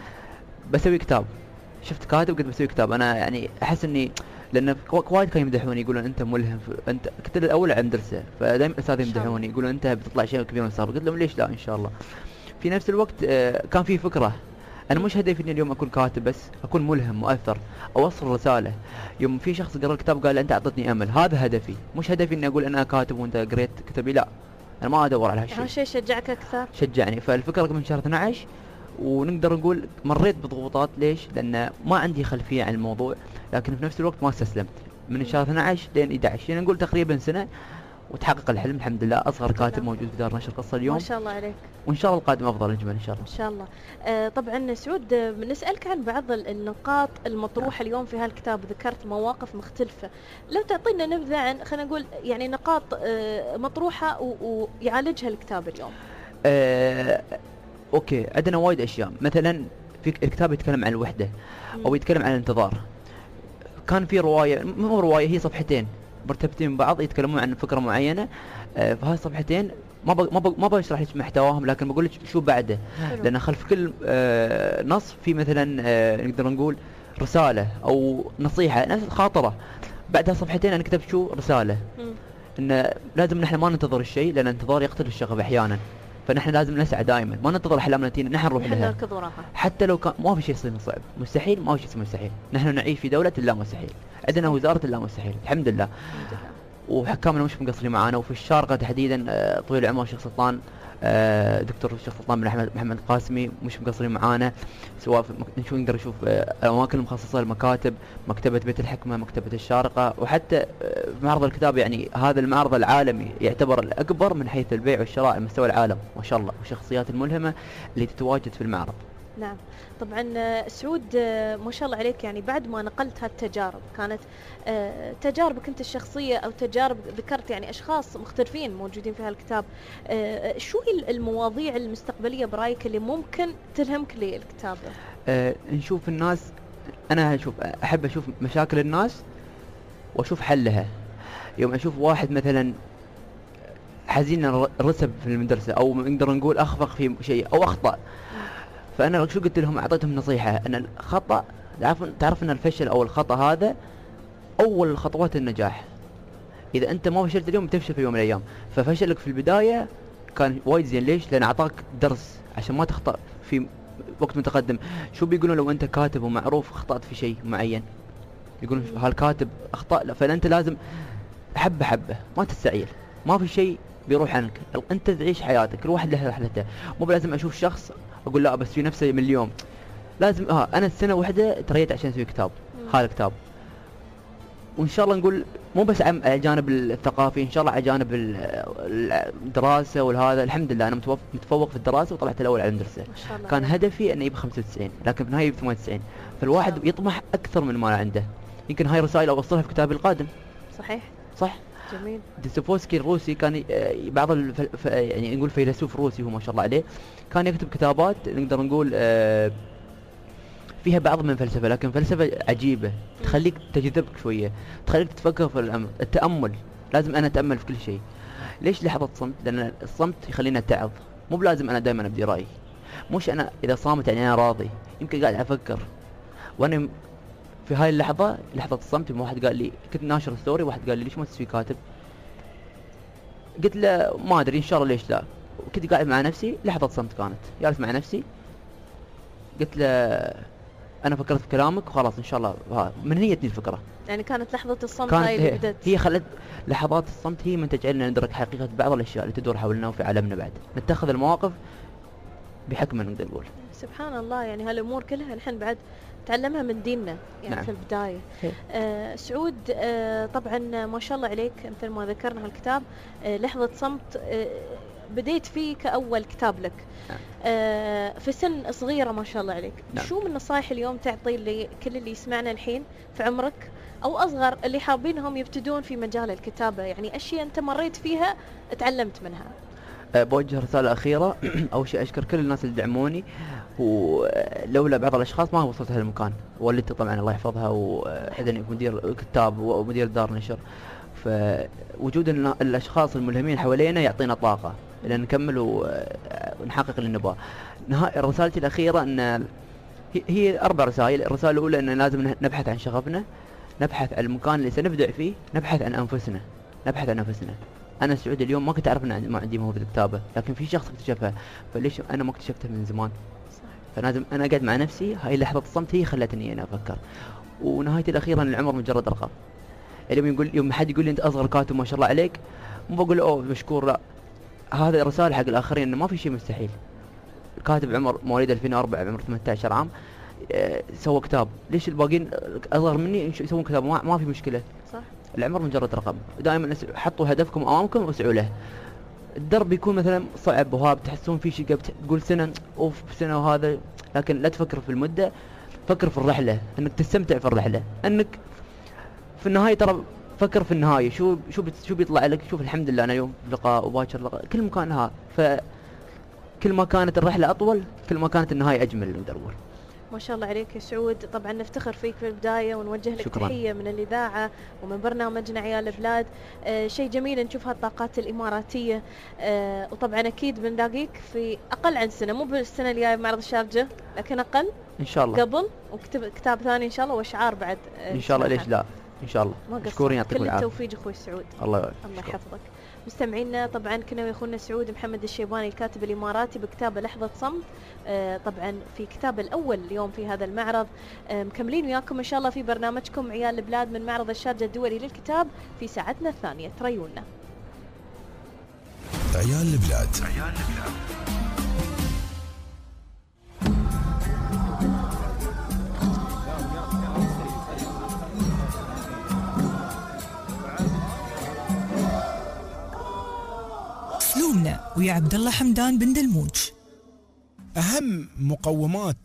بسوي كتاب. شفت كاتب قلت بسوي كتاب. أنا يعني أحس إني لأن وايد كانوا يمدحوني يقولون أنت ملهم، أنت كنت الأول عند درسه، فدائما الأستاذ يمدحوني يقولون أنت بتطلع شيء كبير وصار. قلت لهم ليش لا إن شاء الله. في نفس الوقت آه كان في فكرة، أنا مش هدفي إني اليوم أكون كاتب بس، أكون ملهم مؤثر، أوصل رسالة. يوم في شخص قرأ الكتاب قال أنت أعطتني أمل، هذا هدفي. مش هدفي إني أقول أنا كاتب وأنت قريت كتبي، لا أنا ما أدور على هالشيء. هالشيء شجعك أكثر؟ شجعني. فالفكرة من شهر اثنا عشر ونقدر نقول مريت بضغوطات. ليش؟ لأن ما عندي خلفية عن الموضوع، لكن في نفس الوقت ما استسلمت. من شهر اثنا عشر لين أحد عشر يعني نقول تقريبا سنة، وتحقق الحلم الحمد لله. أصغر كاتب موجود في دار نشر قصة اليوم. ما شاء الله عليك. وإن شاء الله القادم أفضل أجمل إن شاء الله. إن شاء الله. آه طبعا سعود بنسألك عن بعض النقاط المطروحة اليوم في هالكتاب. ذكرت مواقف مختلفة، لو تعطينا نبذة عن خلينا نقول يعني نقاط آه مطروحة ويعالجها الكتاب اليوم. آه أوكي، عندنا وايد أشياء. مثلا في الكتاب يتكلم عن الوحدة أو يتكلم عن الانتظار. كان في رواية، مو رواية، هي صفحتين مرتبطين ببعض يتكلمون عن فكرة معينة. آه فهذه الصفحتين ما ب... ما ب... ما بشرح لك محتواهم، لكن بقول لك شو بعده. لأن خلف كل آه نص في مثلا آه نقدر نقول رسالة أو نصيحة، نفس خاطرة. بعدها صفحتين أنا كتبت شو رسالة، إن لازم نحن ما ننتظر الشيء، لأن الانتظار يقتل الشغف أحيانا. فنحن لازم نسعى دائما، ما ننتظر احلامنا تينا، نحن نروح لها حتى لو كان ما في شيء يصير صعب. مستحيل، ما في شيء مستحيل. نحن نعيش في دولة اللا مستحيل، عندنا وزارة اللا مستحيل الحمد لله. وحكامنا مش مقصرين معانا. وفي الشارقة تحديدا طويل العمر الشيخ سلطان، دكتور الشيخ سلطان بن احمد محمد القاسمي مش مقصرين معانا. سواء نشوف نقدر نشوف الاماكن المخصصه للمكاتب، مكتبه بيت الحكمه، مكتبه الشارقه، وحتى معرض الكتاب. يعني هذا المعرض العالمي يعتبر الاكبر من حيث البيع والشراء على مستوى العالم ما شاء الله، والشخصيات الملهمه اللي تتواجد في المعرض. نعم. طبعا آه، سعود آه، ما شاء الله عليك، يعني بعد ما نقلت هالتجارب كانت آه، تجاربك انت الشخصيه او تجارب ذكرت يعني اشخاص مختلفين موجودين في هالكتاب، آه، شو هي المواضيع المستقبليه برايك اللي ممكن تلهمك للكتابه؟ أه نشوف الناس، انا اشوف احب اشوف مشاكل الناس واشوف حلها. يوم اشوف واحد مثلا حزين رسب في المدرسه او نقدر نقول اخفق في شيء او اخطا، فانا شو قلت لهم؟ اعطيتهم نصيحه ان الخطا، تعرف تعرف ان الفشل او الخطا هذا اول خطوات النجاح. اذا انت ما فشلت اليوم بتفشل في يوم من الايام، ففشلك في البدايه كان وايد زين. ليش؟ لان اعطاك درس عشان ما تخطا في وقت متقدم. شو بيقولون لو انت كاتب ومعروف اخطات في شيء معين؟ يقولون هالكاتب اخطا. لا، فانت لازم حبه حبه، ما تستعيل، ما في شيء بيروح عنك، انت تعيش حياتك، كل واحد له رحلته. مو بلازم اشوف شخص اقول لا بس في نفسه من اليوم. لازم اه انا السنه واحده تريت عشان اسوي كتاب، هذا الكتاب، وان شاء الله نقول مو بس على الجانب الثقافي، ان شاء الله على جانب الدراسه والهذا. الحمد لله انا متفوق في الدراسه وطلعت الاول على المدرسه. كان هدفي اني اجيب خمسة وتسعين، لكن في النهايه ثمانية وتسعين. فالواحد يطمح اكثر من ما عنده. يمكن هاي رسائل اوصلها في كتابي القادم. صحيح صح. جميل. ديستويفسكي الروسي كان بعض الف... يعني نقول فيلسوف روسي هو ما شاء الله عليه، كان يكتب كتابات نقدر نقول فيها بعض من الفلسفه، لكن فلسفه عجيبه تخليك تجذبك شويه، تخليك تفكر في الامر. التامل، لازم انا اتامل في كل شيء. ليش لحظه صمت؟ لان الصمت يخلينا نتعظ. مو بلازم انا دائما ابدي رايي، مش انا اذا صامت يعني انا راضي، يمكن قاعد افكر. وانا في هاي اللحظه، لحظه الصمت، واحد قال لي، كنت ناشر ستوري، واحد قال لي ليش ما تسوي كاتب؟ قلت له ما ادري، ان شاء الله ليش لا. كنت قاعد مع نفسي، لحظه صمت كانت، جالس مع نفسي، قلت له انا فكرت في كلامك وخلاص ان شاء الله. من هي تجي الفكره، يعني كانت لحظه الصمت هاي اللي بدت. هي خلت لحظات الصمت هي من تجعلنا ندرك حقيقه بعض الاشياء اللي تدور حولنا وفي عالمنا، بعد نتخذ المواقف بحكمه نقدر نقول. سبحان الله، يعني هالامور كلها نحن بعد تعلمها من ديننا يعني. نعم. في البدايه آه سعود، آه طبعا ما شاء الله عليك، مثل ما ذكرنا هالكتاب آه لحظه صمت آه بديت فيه كأول كتاب لك. نعم. آه في سن صغيرة ما شاء الله عليك. نعم. شو من نصائح اليوم تعطي لكل اللي يسمعنا الحين في عمرك أو أصغر اللي حابينهم يبتدون في مجال الكتابة؟ يعني أشياء أنت مريت فيها تعلمت منها. أه بوجه رسالة أخيرة. أول شيء أشكر كل الناس اللي دعموني، ولولا بعض الأشخاص ما وصلت هالمكان. والدتي طبعا الله يحفظها، وحدني مدير كتاب ومدير دار نشر. فوجود الأشخاص الملهمين حوالينا يعطينا طاقة لأن نكمل ونحقق اللي نبغاه. رسالتي الأخيرة أن هي أربع رسائل. الرسالة الأولى أن لازم نبحث عن شغفنا، نبحث عن المكان اللي سنبدع فيه، نبحث عن أنفسنا، نبحث عن أنفسنا. أنا سعود اليوم ما كنت أعرف أن ما عندي موهبة الكتابة، لكن في شخص اكتشفها، فليش أنا ما اكتشفتها من زمان؟ فلازم أنا أقعد مع نفسي. هاي لحظة الصمت هي خلتني أنا أفكر. ونهايتي الأخيرة أن العمر مجرد رقم. اليوم يقول يوم حد يقول لي أنت أصغر كاتب ما شاء الله عليك، مو بقول أوه مشكور، لا، هذا رسالة حق الآخرين إنه ما في شيء مستحيل. الكاتب عمر مواليد ألفين وأربعة عمره ثمانية عشر عام أه سوى كتاب، ليش الباقين أصغر مني يسوون كتاب؟ ما, ما في مشكلة. صح. العمر مجرد رقم. دائما حطوا هدفكم أمامكم واسعوا له. الدرب يكون مثلا صعب وهاب تحسون فيه شيء، تقول سنة أوف سنة وهذا، لكن لا تفكر في المدة، فكر في الرحلة، إنك تستمتع في الرحلة، إنك في النهاية ترى فكر في النهاية شو شو شو بيطلع لك. شوف الحمد لله أنا اليوم لقاء وباكر لقاء، كل مكان ها، فكل ما كانت الرحلة أطول كل ما كانت النهاية أجمل نقدر نقول. ما شاء الله عليك يا سعود، طبعا نفتخر فيك في البداية ونوجه لك شكراً. تحية من الإذاعة ومن برنامجنا عيال البلاد. آه شيء جميل نشوف هالطاقات الإماراتية. آه وطبعا أكيد بنلاقيك في أقل عن سنة، مو بالسنة الجاية بمعرض الشارجة، لكن أقل إن شاء الله قبل، وكتب كتاب ثاني إن شاء الله وأشعار بعد. آه إن شاء الله ليش لا، إن شاء الله. مشكورين، يعطيكم العافية. كل التوفيق أخوي سعود. الله الله يحفظك. مستمعينا طبعا كنا ويا اخونا سعود محمد الشيباني الكاتب الاماراتي بكتابه لحظه صمت. آه طبعا في كتاب الاول اليوم في هذا المعرض. آه مكملين وياكم ان شاء الله في برنامجكم عيال البلاد من معرض الشارجه الدولي للكتاب في ساعتنا الثانيه. تريونا عيال البلاد. عيال البلاد. سلومنا ويا عبد الله حمدان بن دلموج. أهم مقومات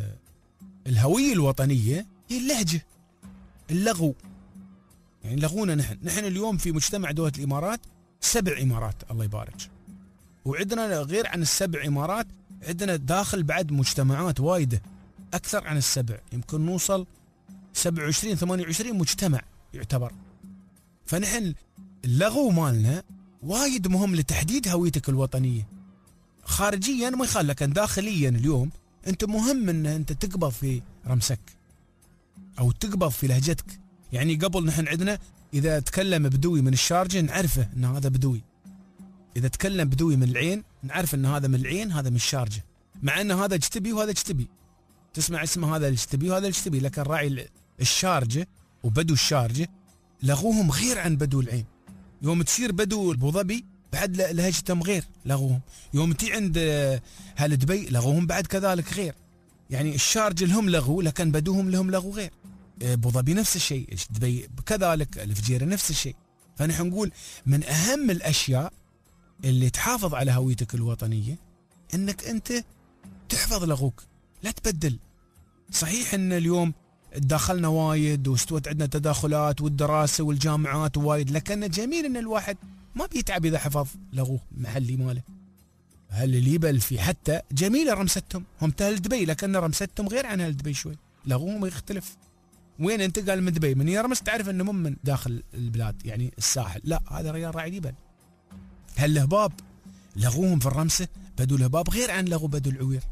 الهوية الوطنية هي اللهجة، اللغو. يعني لغونا نحن نحن اليوم في مجتمع دولة الإمارات سبع إمارات الله يبارك، وعندنا غير عن السبع إمارات عندنا داخل بعد مجتمعات وايدة أكثر عن السبع، يمكن نوصل سبعة وعشرين ثمانية وعشرين مجتمع يعتبر. فنحن اللغو مالنا وايد مهم لتحديد هويتك الوطنية. خارجيا ما يخال، لكن داخليا اليوم انت مهم ان انت تقبض في رمسك او تقبض في لهجتك. يعني قبل نحن عندنا اذا تكلم بدوي من الشارجة نعرفه ان هذا بدوي، اذا تكلم بدوي من العين نعرف ان هذا من العين هذا من الشارجة، مع ان هذا اجتبي وهذا اجتبي، تسمع اسمه هذا الاجتبي وهذا الاجتبي، لكن راعي الشارجة وبدو الشارجة لغوهم غير عن بدو العين. يوم تصير بدو ابو ظبي بعد لهجتهم غير لغوهم، يوم تي عند هال دبي لغوهم بعد كذلك غير. يعني الشارجة لهم لغو لكن بدوهم لهم لغو غير. ابو ظبي نفس الشيء، دبي كذلك، الفجيرة نفس الشيء. فنحن نقول من اهم الاشياء اللي تحافظ على هويتك الوطنية انك انت تحفظ لغوك، لا تبدل. صحيح ان اليوم تداخلنا وايد واستوت عندنا تداخلات والدراسة والجامعات وايد، لكن جميل ان الواحد ما بيتعب اذا حفظ لغوه محلي ماله. هل اللي يبل في حتى جميلة رمستهم، هم تهل دبي لكن رمستهم غير عن هل دبي شوي، لغوهم يختلف. وين انت قال من دبي من يرمس تعرف انه مو من داخل البلاد يعني الساحل، لا هذا ريال راعي يبل. هل الهباب لغوهم في الرمسة بدو الهباب غير عن لغو بدو العوير.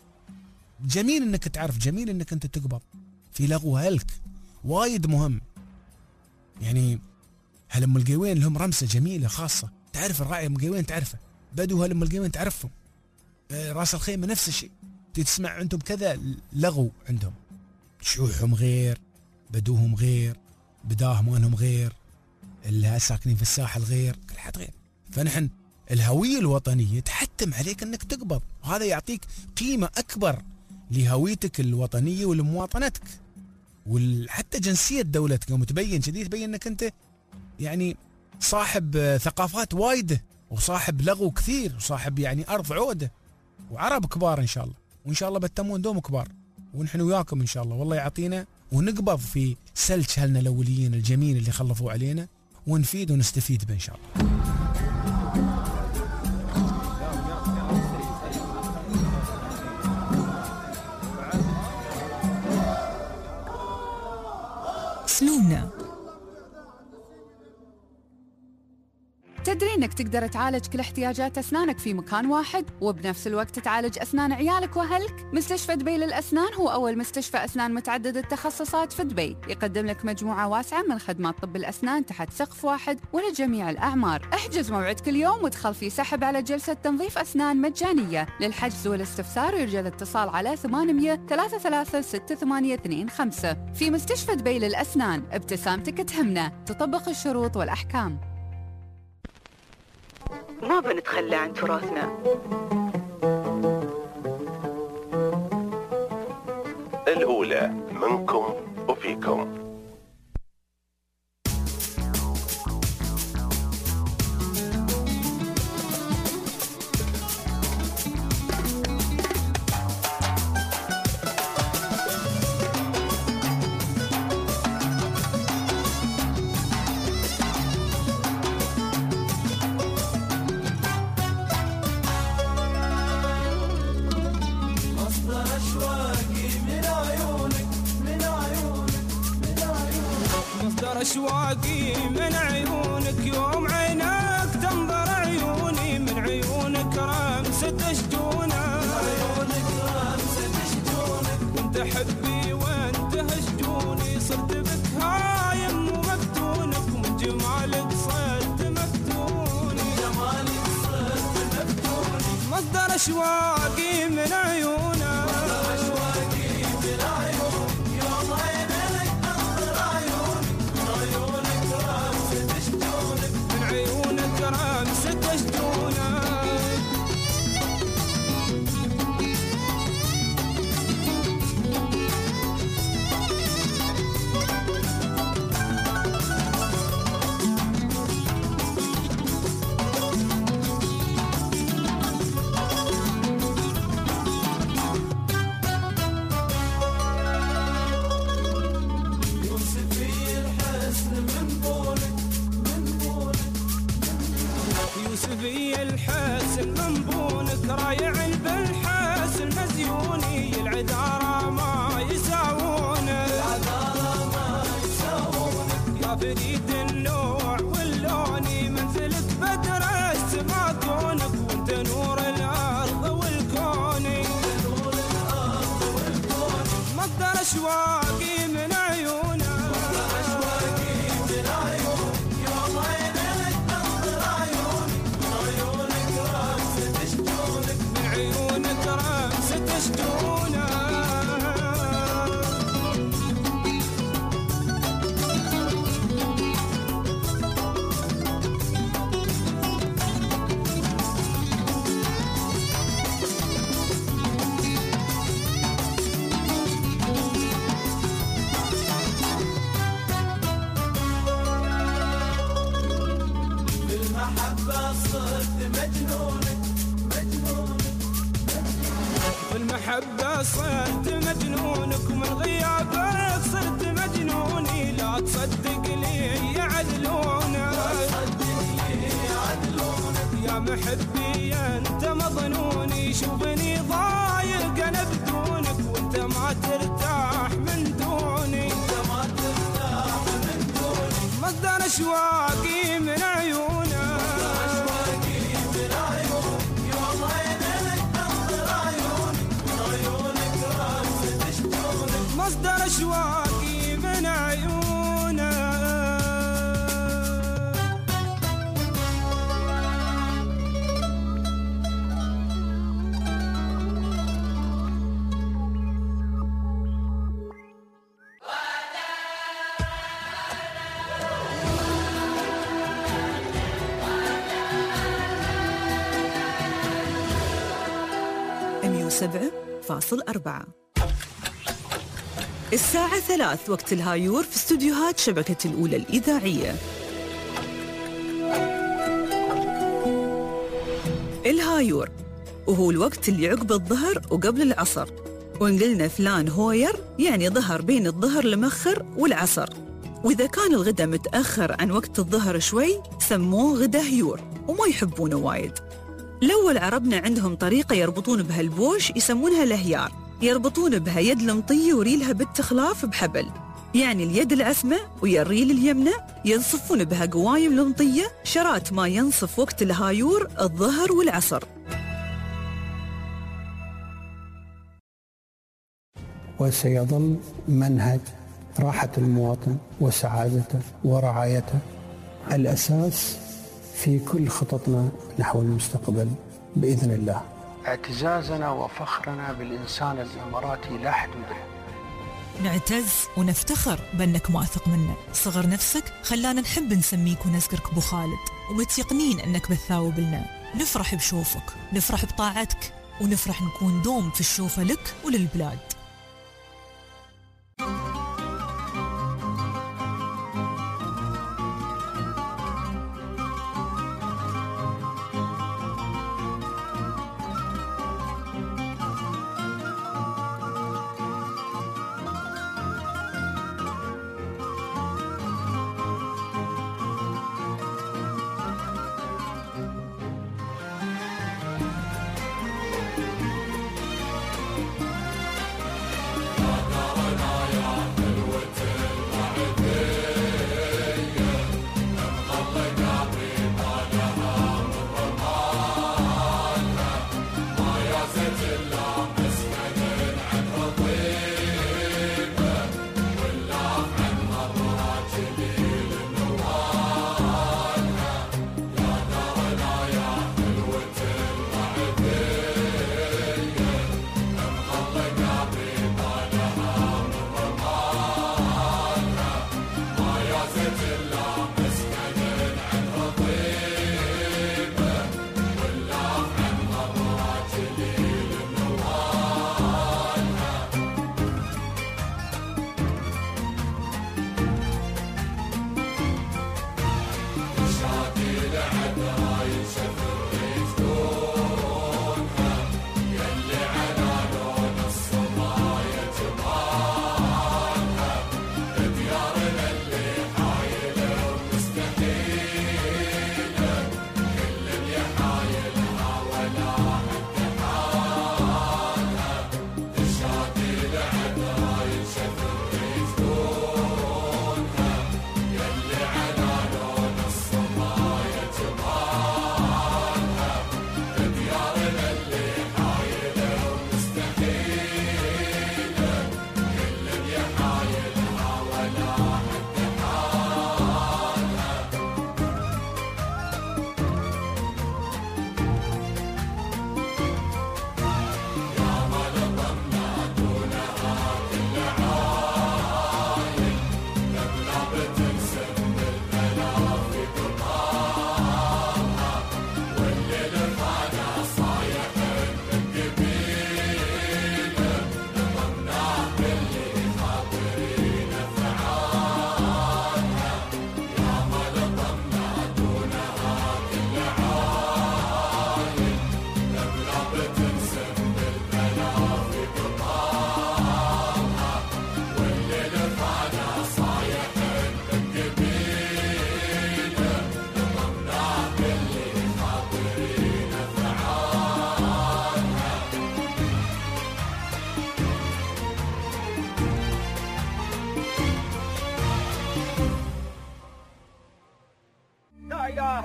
جميل انك تعرف، جميل انك انت تقبض في لغو هلك وايد مهم. يعني هل ام القيوين لهم رمسة جميلة خاصة، تعرف الراعي ام القيوين تعرفه، بدو هل ام القيوين تعرفهم. آه راس الخيمة نفس الشيء، تسمع عندهم كذا لغو، عندهم شيوعهم غير، بدوهم غير، بداه مالهم غير، اللي ساكنين في الساحل غير، كل حد غير. فنحن الهوية الوطنية تحتم عليك انك تقبض، وهذا يعطيك قيمة اكبر لهويتك الوطنية ولمواطنتك وحتى جنسية دولتك. يوم تبين كذي تبين انك انت يعني صاحب ثقافات وايدة وصاحب لغو كثير وصاحب يعني ارض عودة وعرب كبار ان شاء الله، وان شاء الله بتمون دوم كبار، ونحن وياكم ان شاء الله، والله يعطينا ونقبض في سلج هلنا الاوليين الجميل اللي خلفوا علينا، ونفيد ونستفيد به ان شاء الله. سلومنا. تدري انك تقدر تعالج كل احتياجات اسنانك في مكان واحد وبنفس الوقت تعالج اسنان عيالك واهلك؟ مستشفى دبي للاسنان هو اول مستشفى اسنان متعدد التخصصات في دبي، يقدم لك مجموعه واسعه من خدمات طب الاسنان تحت سقف واحد ولجميع الاعمار. احجز موعد كل يوم وادخل في سحب على جلسه تنظيف اسنان مجانيه. للحجز والاستفسار يرجى الاتصال على ثمانمية ثلاثة ثلاثة ستة ثمانية اثنين خمسة. في مستشفى دبي للاسنان ابتسامتك تهمنا، تطبق الشروط والاحكام. ما بنتخلى عن تراثنا. الأولى منكم وفيكم. أشواقي من عيونك، يوم عينك تنظر عيوني، من عيونك رمسة شجونك، عيونك رمسة شجونك، وانت حبي وانت هشجوني، صرت بك هايم ومفتونك، ومن جمالك صرت مفتوني، من جمالك صرت مفتوني، مصدر أشواقي من عيونك، مصدر أشواقي من عيونك، يوم عينك رمسة شجونك. من بونك رايع بالحاس المزيوني العذارى ما يساوونك يا فريد النوع واللون منزلك بدر السما كونك وانت نور الارض والكون مقدر اشواقي من عيونك بالمحبة صرت مجنونك ومن غيابك صرت مجنوني لا تصدق لي يعدلونك يا محبي انت مظنوني شوفني ضايق انا بدونك وانت ما ترتاح من دوني مقدر اشواقي من عيونك مصدر أشواقي من عيونك مية وسبعة فاصل أربعة. الساعة ثلاث وقت الهايور في استوديوهات شبكة الأولى الإذاعية. الهايور وهو الوقت اللي عقب الظهر وقبل العصر، وإن قلنا فلان هوير يعني ظهر بين الظهر المؤخر والعصر، وإذا كان الغدا متأخر عن وقت الظهر شوي سموه غدا هيور وما يحبونه وايد. الأول عربنا عندهم طريقة يربطون بها البوش يسمونها الهيار، يربطون بها يد المطية وريلها بالتخلاف بحبل، يعني اليد العسمة ويا الريل اليمنى ينصفون بها قوايم المطية شرات ما ينصف وقت الهايور الظهر والعصر. وسيظل منهج راحة المواطن وسعادته ورعايته الأساس في كل خططنا نحو المستقبل بإذن الله. اعتزازنا وفخرنا بالإنسان الإماراتي لا حدود له. نعتز ونفتخر بأنك واثق منا. صغر نفسك خلانا نحب نسميك ونذكرك أبو خالد، ومتيقنين أنك بتثاوب لنا. نفرح بشوفك، نفرح بطاعتك، ونفرح نكون دوم في الشوفة لك وللبلاد.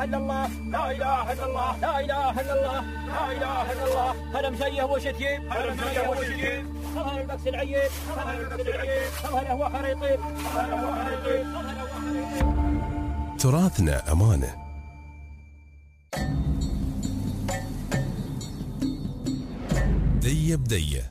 الا الله لا اله الا الله لا اله الا الله لا اله الا الله. هلا مسيه وشتيم هلا مسيه وشتيم هلا البكس العيب هلا البكس العيب هلا هو خريطين هلا هو خريطين هلا هو خريطين. تراثنا أمانة. دية بدية.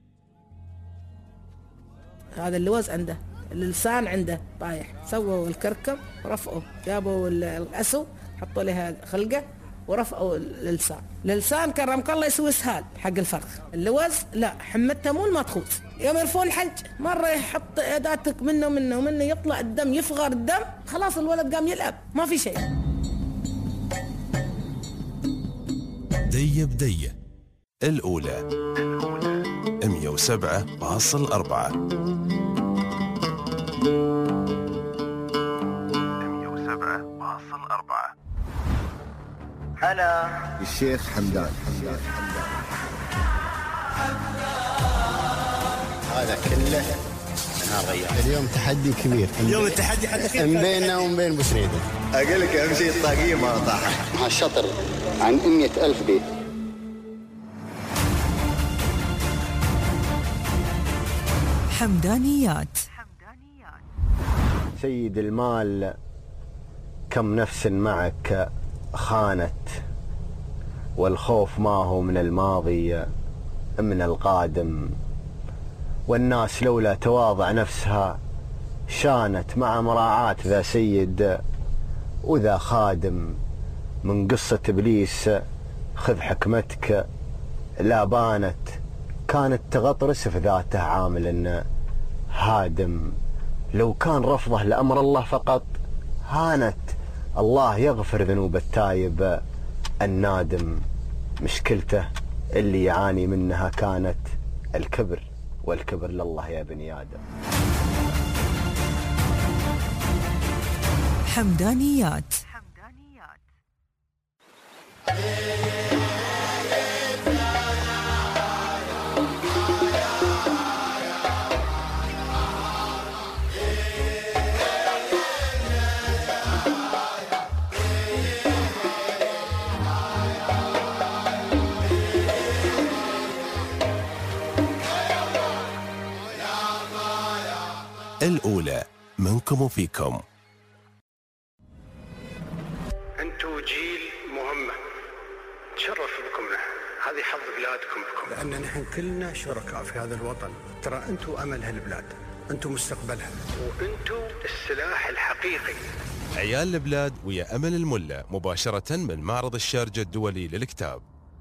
هذا اللوز عنده، اللسان عنده طايح، سووا الكركم ورفعوا، جابوا الأسو حطوا لها خلقة ورفعوا اللسان. اللسان كرمك الله يسوي اسهال حق الفرخ. اللوز لا، حمتها مو ما تخوص. يوم يرفون الحج مرة يحط يداتك منه منه ومنه يطلع الدم يفغر الدم، خلاص الولد قام يلعب ما في شيء. دية بدية الأولى مية وسبعة فاصل أربعة. مية وسبعة فاصل أربعة. أنا الشيخ حمدان. هذا كله نهار رياض. اليوم تحدي كبير. اليوم التحدي حد من بيننا ومن بين بوسريدة. أقول لك أهم شيء الطاقية ما طاحت. مع الشطر عن مئة ألف بيت. حمدانيات. سيد المال كم نفس معك خانت، والخوف ما هو من الماضي من القادم، والناس لولا تواضع نفسها شانت، مع مراعاة ذا سيد وذا خادم. من قصة إبليس خذ حكمتك لا بانت، كانت تغطرس في ذاته عامل هادم. لو كان رفضه لأمر الله فقط هانت، الله يغفر ذنوب التايب النادم. مشكلته اللي يعاني منها كانت الكبر، والكبر لله يا بني آدم. حمدانيات. الأولى منكم وفيكم. أنتوا جيل مهمة، تشرف بكم نحن، هذه حظ بلادكم بكم، لأن نحن كلنا شركاء في هذا الوطن. ترى أنتوا أمل هالبلاد، أنتوا مستقبلها، وأنتوا السلاح الحقيقي. عيال البلاد ويا أمل الملا مباشرة من معرض الشارجة الدولي للكتاب.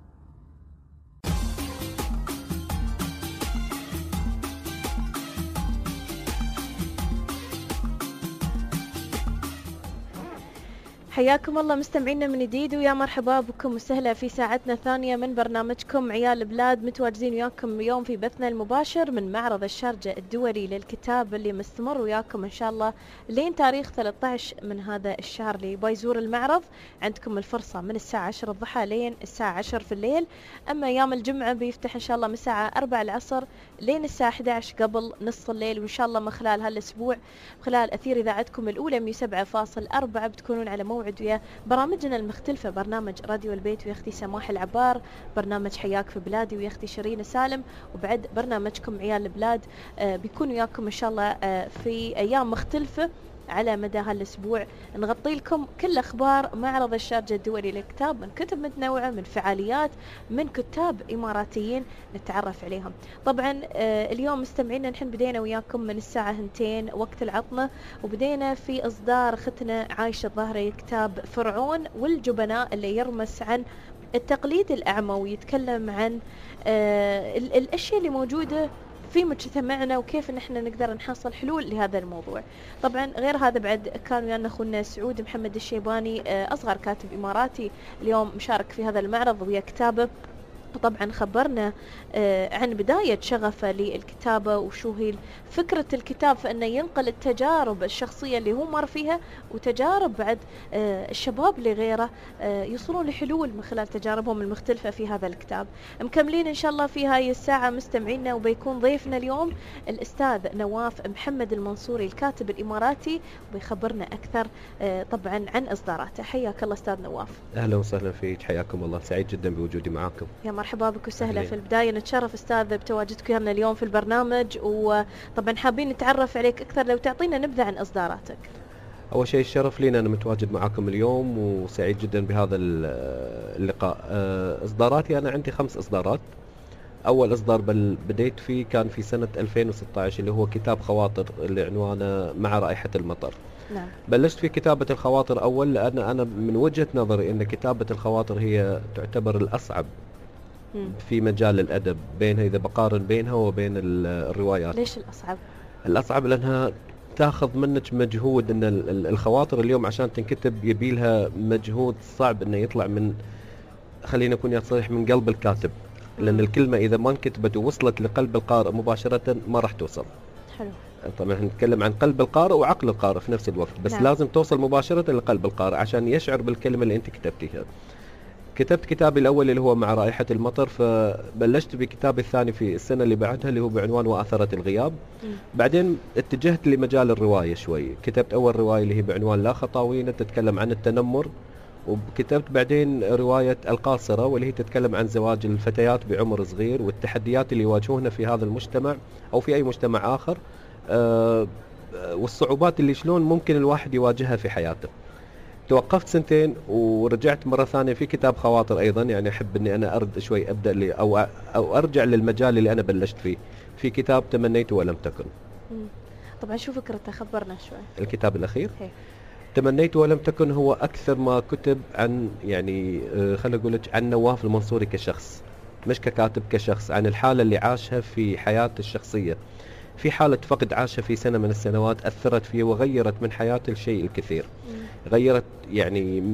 حياكم الله مستمعينا من جديد، ويا مرحبا بكم وسهلا في ساعتنا الثانية من برنامجكم عيال البلاد. متواجدين وياكم اليوم في بثنا المباشر من معرض الشارجة الدولي للكتاب اللي مستمر وياكم إن شاء الله لين تاريخ ثلاثة عشر من هذا الشهر. اللي يبغى يزور المعرض عندكم الفرصة من الساعة عشرة الضحى لين الساعة عشرة في الليل. أما أيام الجمعة بيفتح إن شاء الله من الساعة أربعة العصر لين الساعة أحد عشر قبل نصف الليل. وإن شاء الله من خلال هالأسبوع خلال أثير إذاعتكم الأولى مية وسبعة فاصل أربعة بتكونون على موعد ويا برامجنا المختلفة، برنامج راديو البيت ويا أختي سماح العبار، برنامج حياك في بلادي ويا أختي شيرين سالم، وبعد برنامجكم عيال البلاد آه بيكون وياكم إن شاء الله آه في أيام مختلفة على مدى هالأسبوع. نغطي لكم كل أخبار معرض الشارجة الدولي للكتاب، من كتب متنوعة، من فعاليات، من كتاب إماراتيين نتعرف عليهم. طبعا آه اليوم مستمعينا نحن بدينا وياكم من الساعة هنتين وقت العطلة، وبدينا في إصدار ختنا عايشة الظاهري كتاب فرعون والجبناء، اللي يرمس عن التقليد الأعمى ويتكلم عن آه الأشياء اللي موجودة في مجتمعنا وكيف نحن نقدر نحصل حلول لهذا الموضوع. طبعا غير هذا بعد كان ويانا اخونا سعود محمد الشيباني اصغر كاتب اماراتي اليوم مشارك في هذا المعرض ويا كتابه وطبعا خبرنا آه عن بداية شغفه للكتابة وشو هي فكرة الكتاب، فإنه ينقل التجارب الشخصية اللي هو مر فيها وتجارب بعد آه الشباب اللي غيره آه يوصلون لحلول من خلال تجاربهم المختلفة في هذا الكتاب. مكملين إن شاء الله في هاي الساعة مستمعينا، وبيكون ضيفنا اليوم الأستاذ نواف محمد المنصوري الكاتب الإماراتي، وبيخبرنا أكثر آه طبعا عن إصداراته. حياك الله أستاذ نواف. أهلا وسهلا فيك، حياكم الله، سعيد جدا بوجودي معاكم. يا مرحبا بك وسهلا. في البداية نتشرف أستاذ بتواجدك ويانا اليوم في البرنامج، وطبعا حابين نتعرف عليك أكثر، لو تعطينا نبذة عن إصداراتك. أول شيء الشرف لي أنا متواجد معاكم اليوم وسعيد جدا بهذا اللقاء. إصداراتي أنا عندي خمس إصدارات. أول إصدار بديت فيه كان في سنة ألفين وستة عشر اللي هو كتاب خواطر اللي عنوانه مع رائحة المطر. نعم. بلشت في كتابة الخواطر أول لأن أنا من وجهة نظري أن كتابة الخواطر هي تعتبر الأصعب في مجال الأدب، بينها إذا بقارن بينها وبين الروايات. ليش الأصعب؟ الأصعب لأنها تاخذ منك مجهود، أن الخواطر اليوم عشان تنكتب يبيلها مجهود صعب أنه يطلع من، خلينا نكون صريح، من قلب الكاتب، لأن الكلمة إذا ما انكتبت ووصلت لقلب القارئ مباشرة ما راح توصل. حلو. طبعا نتكلم عن قلب القارئ وعقل القارئ في نفس الوقت، بس نعم. لازم توصل مباشرة لقلب القارئ عشان يشعر بالكلمة اللي أنت كتبتيها. كتبت كتابي الأول اللي هو مع رائحة المطر، فبلشت بكتابي الثاني في السنة اللي بعدها اللي هو بعنوان وآثرة الغياب. م. بعدين اتجهت لمجال الرواية شوي، كتبت أول رواية اللي هي بعنوان لا خطاوين تتكلم عن التنمر، وكتبت بعدين رواية القاصرة واللي هي تتكلم عن زواج الفتيات بعمر صغير والتحديات اللي يواجهونها في هذا المجتمع أو في أي مجتمع آخر، أه والصعوبات اللي شلون ممكن الواحد يواجهها في حياته. توقفت سنتين ورجعت مرة ثانية في كتاب خواطر أيضا، يعني أحب أني أنا أرد شوي أبدأ لي أو, أو أرجع للمجال اللي أنا بلشت فيه، في كتاب تمنيت ولم تكن. طبعا شو فكرته؟ خبرنا شوي. الكتاب الأخير هي. تمنيت ولم تكن هو أكثر ما كتب عن، يعني خلينا أقول لك، عن نواف المنصوري كشخص، مش ككاتب، كشخص، عن الحالة اللي عاشها في حياته الشخصية، في حالة فقد عاشها في سنة من السنوات أثرت فيه وغيرت من حياته الشيء الكثير. م. غيرت، يعني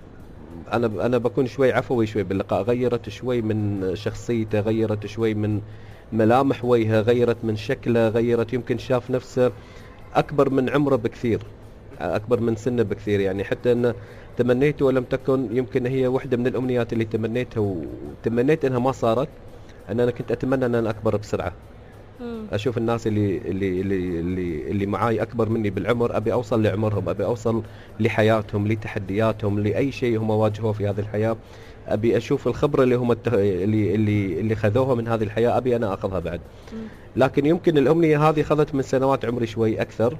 أنا أنا بكون شوي عفوي شوي باللقاء، غيرت شوي من شخصيته، غيرت شوي من ملامح وجهه، غيرت من شكله، غيرت يمكن شاف نفسه أكبر من عمره بكثير، أكبر من سنه بكثير، يعني حتى أن تمنيت ولم تكن يمكن هي واحدة من الأمنيات اللي تمنيتها وتمنيت أنها ما صارت، أن أنا كنت أتمنى أن أنا أكبر بسرعة. أشوف الناس اللي اللي اللي اللي, اللي معاي أكبر مني بالعمر، أبي أوصل لعمرهم، أبي أوصل لحياتهم، لتحدياتهم، لأي شيء هم واجهوه في هذه الحياة، أبي أشوف الخبرة اللي هم التخ... اللي اللي اللي خذوها من هذه الحياة، أبي أنا أخذها بعد. لكن يمكن الأمنية هذه خذت من سنوات عمري شوي أكثر،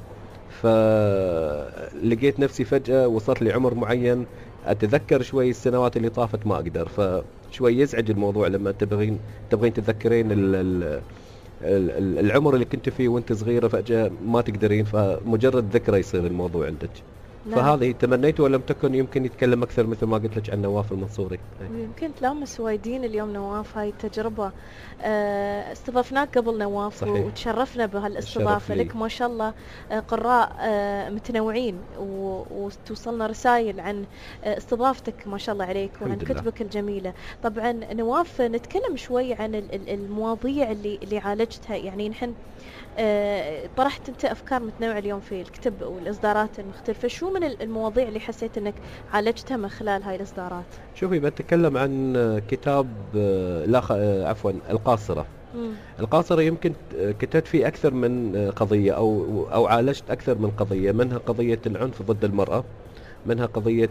فلقيت نفسي فجأة وصلت لعمر معين أتذكر شوي السنوات اللي طافت ما أقدر، فشوي يزعج الموضوع لما تبغين تبغين تتذكرين ال ال العمر اللي كنت فيه وانت صغيرة فجأة ما تقدرين، فمجرد ذكرى يصير الموضوع عندك. نعم. فهذه تمنيت ولم تكن يمكن يتكلم أكثر مثل ما قلت لك عن نواف المنصوري. يمكن تلامس وايدين اليوم نواف هاي التجربة. اه استضفناك قبل نواف. صحيح. وتشرفنا بهالاستضافة لك، ما شاء الله قراء اه متنوعين، وتوصلنا رسائل عن استضافتك ما شاء الله عليك وعن كتبك الجميلة. طبعا نواف نتكلم شوي عن المواضيع اللي اللي عالجتها، يعني نحن اه طرحت انت افكار متنوعة اليوم في الكتب والاصدارات المختلفة، شو من المواضيع اللي حسيت انك عالجتها من خلال هاي الاصدارات؟ شوفي بتكلم عن كتاب لا خ... عفوا القاصرة. مم. القاصرة يمكن كتبت فيه أكثر من قضية أو أو عالجت أكثر من قضية، منها قضية العنف ضد المرأة، منها قضية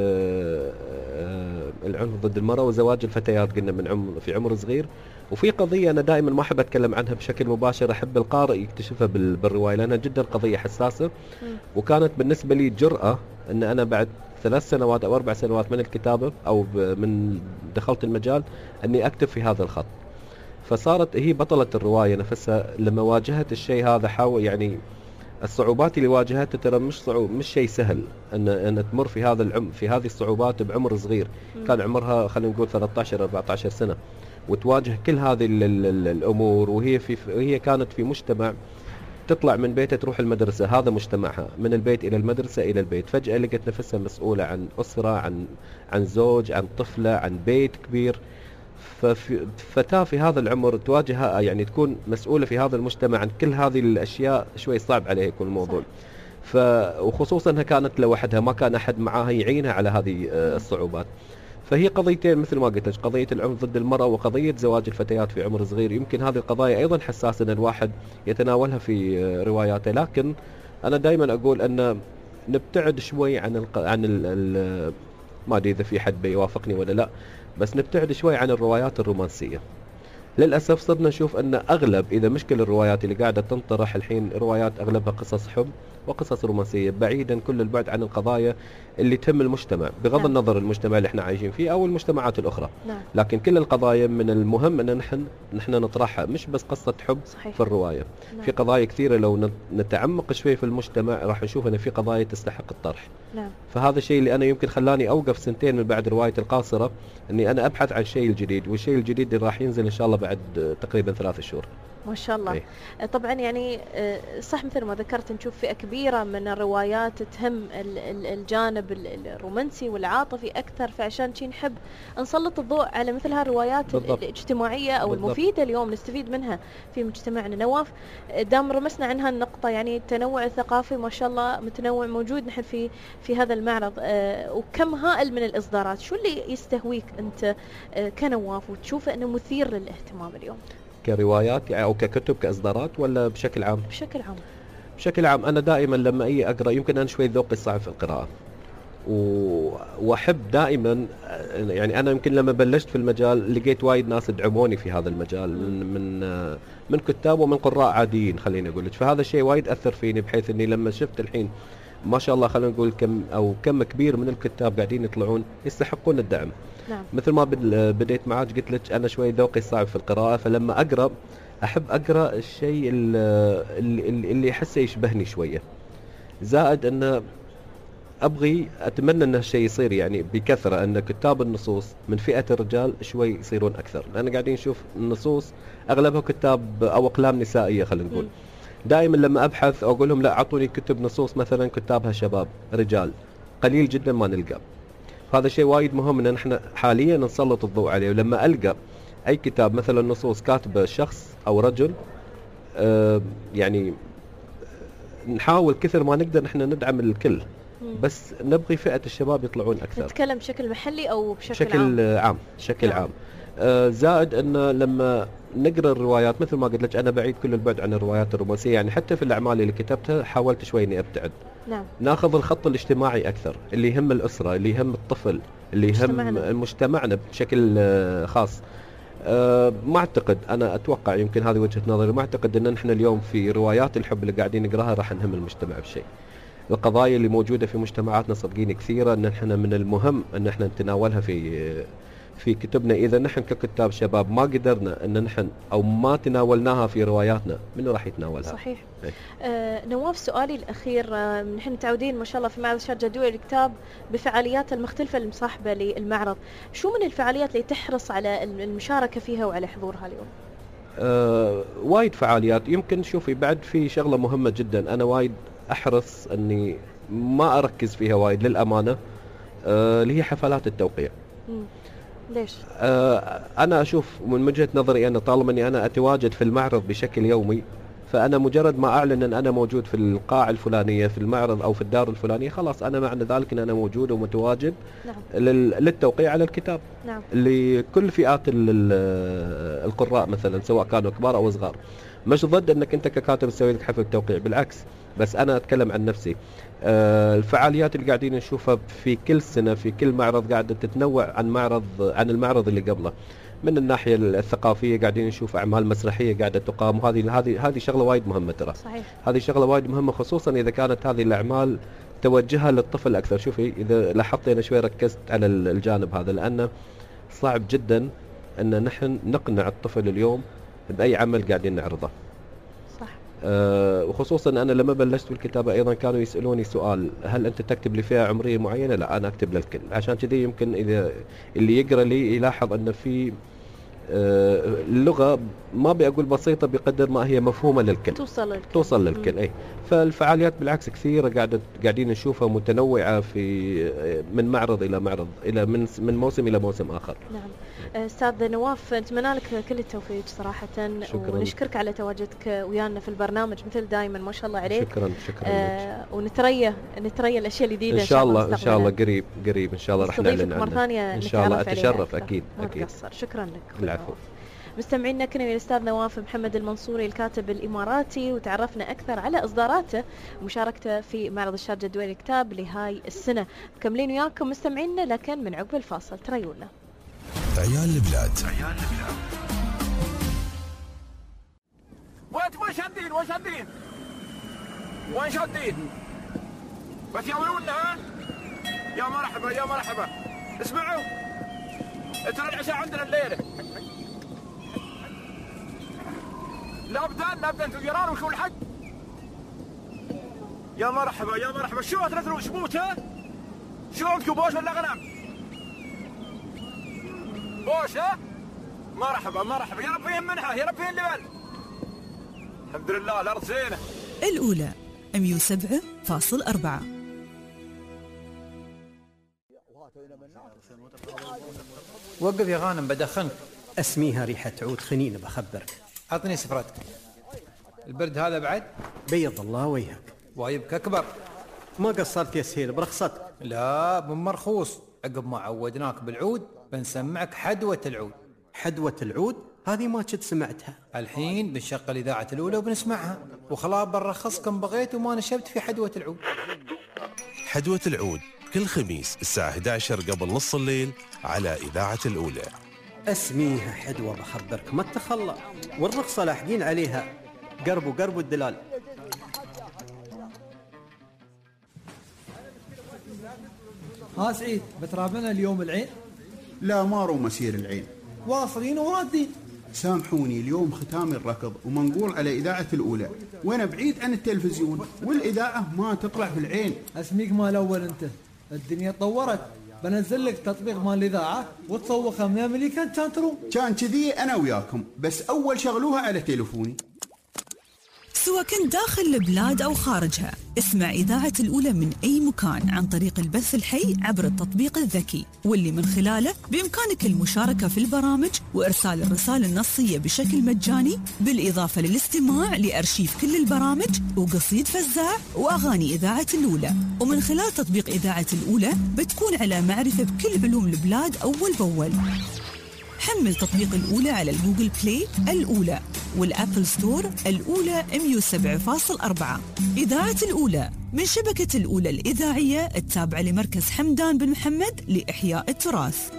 العنف ضد المرأة وزواج الفتيات قلنا من عمر في عمر صغير، وفي قضية أنا دائما ما أحب أتكلم عنها بشكل مباشر، أحب القارئ يكتشفها بالرواية لأنها جدا قضية حساسة. وكانت بالنسبة لي جرأة أن أنا بعد ثلاث سنوات أو أربع سنوات من الكتابة أو من دخلت المجال أني أكتب في هذا الخط. فصارت هي بطلة الرواية نفسها لما واجهت الشيء هذا، حاول يعني الصعوبات اللي واجهتها ترى مش صعوب مش شيء سهل ان ان تمر في هذا العمر في هذه الصعوبات بعمر صغير. م. كان عمرها خلينا نقول ثلاثة عشر أربعة عشر سنة، وتواجه كل هذه ال ال ال الامور، وهي في وهي كانت في مجتمع تطلع من بيتها تروح المدرسة، هذا مجتمعها، من البيت إلى المدرسة إلى البيت، فجأة لقت نفسها مسؤولة عن أسرة، عن عن زوج، عن طفلة، عن بيت كبير. ففتاة في هذا العمر تواجه يعني تكون مسؤولة في هذا المجتمع عن كل هذه الأشياء شوي صعب عليها يكون الموضوع. ف وخصوصا انها كانت لوحدها، ما كان احد معاها يعينها على هذه الصعوبات. فهي قضيتين مثل ما قلت لك، قضيه العنف ضد المراه وقضيه زواج الفتيات في عمر صغير. يمكن هذه القضايا ايضا حساسه ان الواحد يتناولها في رواياته، لكن انا دائما اقول ان نبتعد شوي عن الق... عن ال... ال... ما ادري اذا في حد بيوافقني ولا لا، بس نبتعد شوي عن الروايات الرومانسيه. للاسف صرنا نشوف ان اغلب اذا مش كل الروايات اللي قاعده تنطرح الحين روايات اغلبها قصص حب وقصص رومانسيه، بعيدا كل البعد عن القضايا اللي تهم المجتمع، بغض نعم. النظر المجتمع اللي احنا عايشين فيه او المجتمعات الاخرى. نعم. لكن كل القضايا من المهم ان نحن نحن نطرحها، مش بس قصه حب صحيح. في الروايه. نعم. في قضايا كثيره لو نتعمق شوي في المجتمع راح نشوف ان في قضايا تستحق الطرح. نعم. فهذا الشيء اللي انا يمكن خلاني اوقف سنتين من بعد روايه القاصره، اني انا ابحث عن الشيء الجديد، والشيء الجديد اللي راح ينزل ان شاء الله بعد تقريبا ثلاث شهور. ما شاء الله. أي. طبعا يعني صح مثل ما ذكرت نشوف فئة كبيرة من الروايات تهم الجانب الرومانسي والعاطفي أكثر، فعشان شي نحب نسلط الضوء على مثل هالروايات بالضبط. الاجتماعية أو بالضبط. المفيدة اليوم نستفيد منها في مجتمعنا. نواف، دام رمسنا عن هالنقطة، يعني التنوع الثقافي ما شاء الله متنوع موجود نحن في في هذا المعرض، وكم هائل من الإصدارات. شو اللي يستهويك أنت كنواف وتشوفه أنه مثير للاهتمام اليوم؟ كروايات يعني او ككتب كاصدارات ولا بشكل عام؟ بشكل عام. بشكل عام انا دائما لما اي اقرا، يمكن انا شوي ذوقي صعب في القراءه و... واحب دائما، يعني انا يمكن لما بلشت في المجال لقيت وايد ناس يدعموني في هذا المجال من من من كتاب ومن قراء عاديين خليني اقول لك، فهذا الشيء وايد اثر فيني، بحيث اني لما شفت الحين ما شاء الله خلينا نقول كم او كم كبير من الكتاب قاعدين يطلعون يستحقون الدعم. نعم. مثل ما بديت معاك قلت لك انا شوي ذوقي صعب في القراءه، فلما اقرا احب اقرا الشيء اللي اللي احسه يشبهني شويه، زائد ان ابغي اتمنى ان هالشيء يصير يعني بكثره، ان كتاب النصوص من فئه الرجال شوي يصيرون اكثر، لان قاعدين نشوف النصوص اغلبها كتاب او اقلام نسائيه خلينا نقول. دائما لما ابحث اقول لهم لا اعطوني كتب نصوص مثلا كتابها شباب رجال، قليل جدا ما نلقى. هذا شيء وايد مهم ان نحن حاليا نسلط الضوء عليه، ولما القى اي كتاب مثلا نصوص كاتبه شخص او رجل آه يعني نحاول كثر ما نقدر نحن ندعم الكل، بس نبغي فئه الشباب يطلعون اكثر. نتكلم بشكل محلي او بشكل, بشكل عام؟ عام بشكل عام. آه زائد ان لما نقرا الروايات مثل ما قلت لك انا بعيد كل البعد عن الروايات الرومانسيه، يعني حتى في الاعمال اللي كتبتها حاولت شوي اني ابتعد. نعم. ناخذ الخط الاجتماعي اكثر، اللي يهم الاسره، اللي يهم الطفل، اللي يهم مجتمعنا بشكل خاص. أه ما اعتقد، انا اتوقع يمكن هذه وجهه نظري، ما اعتقد ان نحن اليوم في روايات الحب اللي قاعدين نقراها راح نهم المجتمع بشيء. القضايا اللي موجوده في مجتمعاتنا صدقيني كثيره، ان نحن من المهم ان نحن نتناولها في في كتبنا. اذا نحن ككتاب شباب ما قدرنا ان نحن او ما تناولناها في رواياتنا، من راح يتناولها؟ صحيح. آه نواف، سؤالي الاخير، آه نحن متعودين ما شاء الله في معرض الشارقة الدولي للكتاب بفعاليات المختلفه المصاحبه للمعرض، شو من الفعاليات اللي تحرص على المشاركه فيها وعلى حضورها اليوم؟ آه وايد فعاليات. يمكن شوفي بعد في شغله مهمه جدا انا وايد احرص اني ما اركز فيها وايد للامانه، آه اللي هي حفلات التوقيع. مم. ليش؟ آه أنا أشوف من وجهة نظري أنا طالما أني أنا أتواجد في المعرض بشكل يومي، فأنا مجرد ما أعلن أن أنا موجود في القاعة الفلانية في المعرض أو في الدار الفلانية، خلاص أنا معنى ذلك أن أنا موجود ومتواجد. نعم. للتوقيع على الكتاب. نعم. لكل فئات القراء مثلا سواء كانوا كبار أو صغار. مش ضد أنك أنت ككاتب تسوي لك حفل توقيع، بالعكس، بس أنا أتكلم عن نفسي. آه الفعاليات اللي قاعدين نشوفها في كل سنة في كل معرض قاعدة تتنوع عن معرض عن المعرض اللي قبله. من الناحية الثقافية قاعدين نشوف أعمال مسرحية قاعدة تقام، وهذه هذه هذه شغلة وايد مهمة ترى. صحيح. هذه شغلة وايد مهمة، خصوصا إذا كانت هذه الأعمال توجهها للطفل أكثر. شوفي إذا لاحظت أنا شوي ركزت على الجانب هذا، لأنه صعب جدا أن نحن نقنع الطفل اليوم بأي عمل قاعدين نعرضه. أه وخصوصا أنا لما بلشت بالكتابة أيضا كانوا يسألوني سؤال، هل أنت تكتب لفئة عمرية معينة؟ لا، أنا أكتب للكل. عشان كذي يمكن إذا اللي يقرأ لي يلاحظ أن في اللغة ما بيقول بسيطة بقدر ما هي مفهومة للكل، توصل للكل توصل للكل. أي فالفعاليات بالعكس كثيرة قاعدة قاعدين نشوفها متنوعة في من معرض إلى معرض، إلى من من موسم إلى موسم آخر. نعم. أستاذ نواف، نتمنى لك كل التوفيق صراحة، شكراً. ونشكرك على تواجدك ويانا في البرنامج مثل دائما، ما شاء الله عليك. شكرا شكرا آه ونتريا نتريا الأشياء الجديدة إن شاء الله. إن شاء الله قريب قريب إن شاء الله راح نعلن عنها مرة ثانية إن شاء الله. أتشرف عليها. أكيد ما أكيد. تقصر. شكرا لك. العفو. مستمعينا، كنا ويا الأستاذ نواف محمد المنصوري الكاتب الإماراتي، وتعرفنا أكثر على إصداراته ومشاركته في معرض الشارجة الدولي للكتاب لهاي السنة. مكملين وياكم مستمعينا، لكن من عقب الفاصل تريونا. عيال البلاد. وين وين شادين وين شادين وين شادين بس يعملونا. ها يا مرحبا يا مرحبا. اسمعوا ترى العشاء عندنا الليلة. لابدان لابدان تجران وشو الحق. يا مرحبا يا مرحبا. شو تنزلوا شبوت؟ ها شو عندكم بوش ولا غنم؟ بوش. ها مرحبا مرحبا. يا رب يهمنها يا رب يهمنها. الحمد لله الأرض زينة. الأولى مية وسبعة فاصل أربعة. وقف يا غانم بدخنك. اسميها ريحة عود خنين بخبرك. عطني سفرتك. البرد هذا بعد؟ بيض الله وجهك. وايبك أكبر. ما قصرت يا سهيل برخصتك. لا من مرخوص. عقب ما عودناك بالعود بنسمعك حدوة العود. حدوة العود؟ هذه ما كنت سمعتها. الحين بنشغل إذاعة الأولى وبنسمعها، وخلاص بنرخصكم بغيت وما نشبت في حدوة العود. حدوة العود كل خميس الساعة إحدى عشر قبل نص الليل على إذاعة الأولى. اسميها حدوة بخبرك ما تخلى، والرخصة لاحقين عليها. قرب وقرب الدلال. ها سعيد، بترابنا اليوم العين؟ لا ما رو مسير العين، واصلين ورادين. سامحوني اليوم ختام الركض ومنقول على إذاعة الأولى، وأنا بعيد عن التلفزيون والإذاعة ما تطلع في العين. اسميك مال أول أنت، الدنيا تطورت. بنزل لك تطبيق مال الإذاعة وتصوخها من أمريكا كان تروم. كان كذي أنا وياكم، بس أول شغلوها على تليفوني. سواء كنت داخل البلاد أو خارجها، اسمع إذاعة الأولى من أي مكان عن طريق البث الحي عبر التطبيق الذكي، واللي من خلاله بإمكانك المشاركة في البرامج وإرسال الرسائل النصية بشكل مجاني، بالإضافة للاستماع لأرشيف كل البرامج وقصيد فزاع وأغاني إذاعة الأولى. ومن خلال تطبيق إذاعة الأولى بتكون على معرفة بكل علوم البلاد أول بأول. حمل تطبيق الأولى على الجوجل بلاي الأولى والأبل ستور الأولى مية وسبعة فاصل أربعة. إذاعة الأولى من شبكة الأولى الإذاعية التابعة لمركز حمدان بن محمد لإحياء التراث.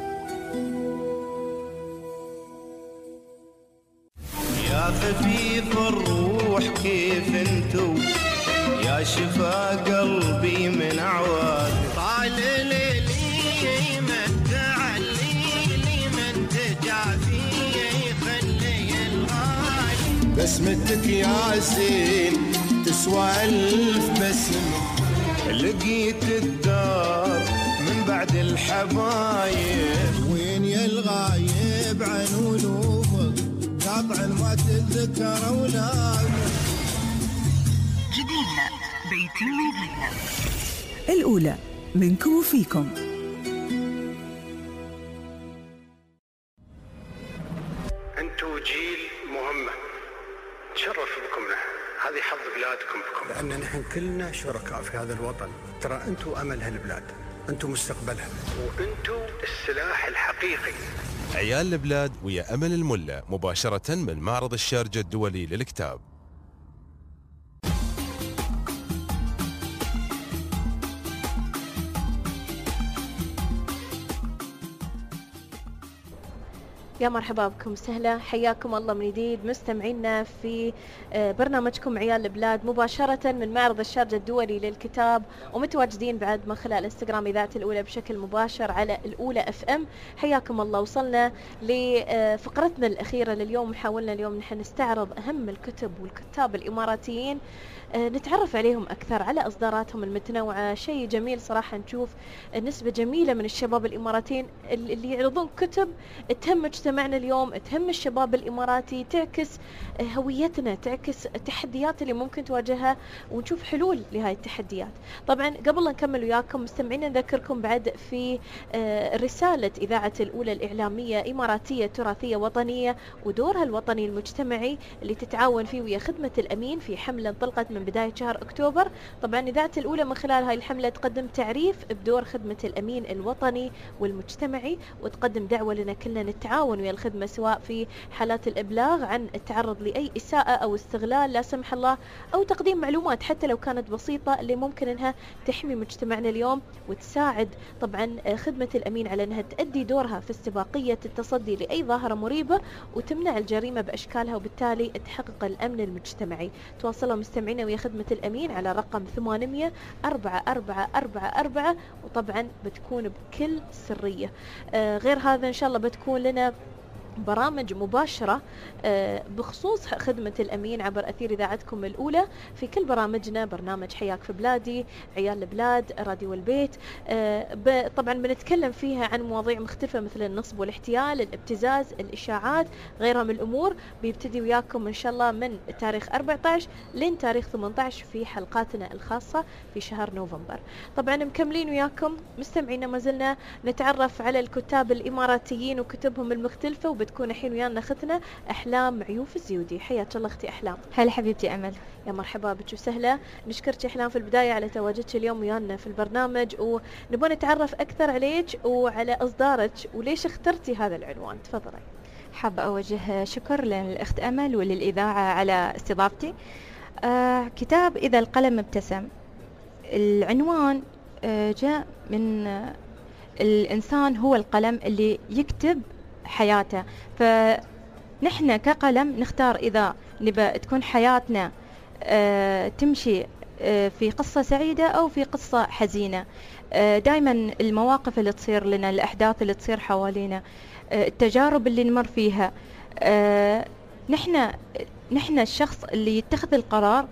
يا خفيف الروح كيف انتو، يا شفا قلبي من عواد. طال ليلي من تعليلي من تجافي خلي الغالي. بسمتك يا زين تسوى ألف بسمة، لقيت الدار من بعد الحبايب. وين يا الغايب عن ولوفك، قاطع ما تتذكر أولادك. جديدنا بيت المدينة. الأولى منكم وفيكم. أنتوا جيل مهمة، تشرف بكم نحن. هذه حظ بلادكم بكم، لأن نحن كلنا شركاء في هذا الوطن. ترى أنتوا أمل هالبلاد، أنتوا مستقبلها، وأنتوا السلاح الحقيقي. عيال البلاد ويا أمل الملا مباشرة من معرض الشارجة الدولي للكتاب. يا مرحبا بكم سهلا، حياكم الله من جديد مستمعينا في برنامجكم عيال البلاد مباشرة من معرض الشارجة الدولي للكتاب، ومتواجدين بعد من خلال انستغرام إذاعة الأولى بشكل مباشر على الأولى اف ام. حياكم الله. وصلنا لفقرتنا الأخيرة لليوم. حاولنا اليوم نحن نستعرض أهم الكتب والكتاب الإماراتيين، نتعرف عليهم أكثر، على إصداراتهم المتنوعة. شيء جميل صراحة نشوف نسبة جميلة من الشباب الإماراتيين اللي يعرضون كتب تهم مجتمع مجتمعنا اليوم، تهم الشباب الإماراتي، تعكس هويتنا، تعكس التحديات اللي ممكن تواجهها، ونشوف حلول لهاي التحديات. طبعا قبل لا نكمل وياكم مستمعين نذكركم بعد في رسالة إذاعة الأولى الإعلامية إماراتية تراثية وطنية ودورها الوطني المجتمعي اللي تتعاون فيه ويا خدمة الأمين في حملة انطلقت من بداية شهر أكتوبر. طبعا إذاعة الأولى من خلال هاي الحملة تقدم تعريف بدور خدمة الأمين الوطني والمجتمعي، وتقدم دعوة لنا كلنا نتعاون ويا الخدمة سواء في حالات الإبلاغ عن التعرض لأي إساءة أو استغلال لا سمح الله، أو تقديم معلومات حتى لو كانت بسيطة اللي ممكن أنها تحمي مجتمعنا اليوم وتساعد طبعا خدمة الأمين على أنها تؤدي دورها في استباقية التصدي لأي ظاهرة مريبة وتمنع الجريمة بأشكالها، وبالتالي تحقق الأمن المجتمعي. تواصلوا مستمعينا ويا خدمة الأمين على رقم ثمانمية أربعة أربعة أربعة أربعة، وطبعا بتكون بكل سرية. آه غير هذا إن شاء الله بتكون لنا برامج مباشرة بخصوص خدمة الأمين عبر أثير إذاعتكم الأولى في كل برامجنا، برنامج حياك في بلادي، عيال البلاد، راديو البيت. طبعا بنتكلم فيها عن مواضيع مختلفة مثل النصب والاحتيال، الابتزاز، الإشاعات، غيرها من الأمور. بيبتدي وياكم إن شاء الله من تاريخ أربعة عشر لين تاريخ ثمانية عشر في حلقاتنا الخاصة في شهر نوفمبر. طبعا مكملين وياكم مستمعينا، ما زلنا نتعرف على الكتاب الإماراتيين وكتبهم المختلفة، وبتكون الحين ويانا اختنا احلام عيوف الزيودي. حياك الله اختي احلام. هلا حبيبتي امل. يا مرحبا بك وسهلا. نشكرك احلام في البدايه على تواجدك اليوم ويانا في البرنامج، ونبغى نتعرف اكثر عليك وعلى اصدارك وليش اخترتي هذا العنوان. تفضلي. حابه اوجه شكر للاخت امل وللاذاعه على استضافتي. آه كتاب اذا القلم ابتسم. العنوان آه جاء من آه الانسان هو القلم اللي يكتب حياته، فنحن كقلم نختار إذا نبى تكون حياتنا آه تمشي آه في قصة سعيدة أو في قصة حزينة. آه دائما المواقف اللي تصير لنا، الأحداث اللي تصير حوالينا، آه التجارب اللي نمر فيها، آه نحن نحن الشخص اللي يتخذ القرار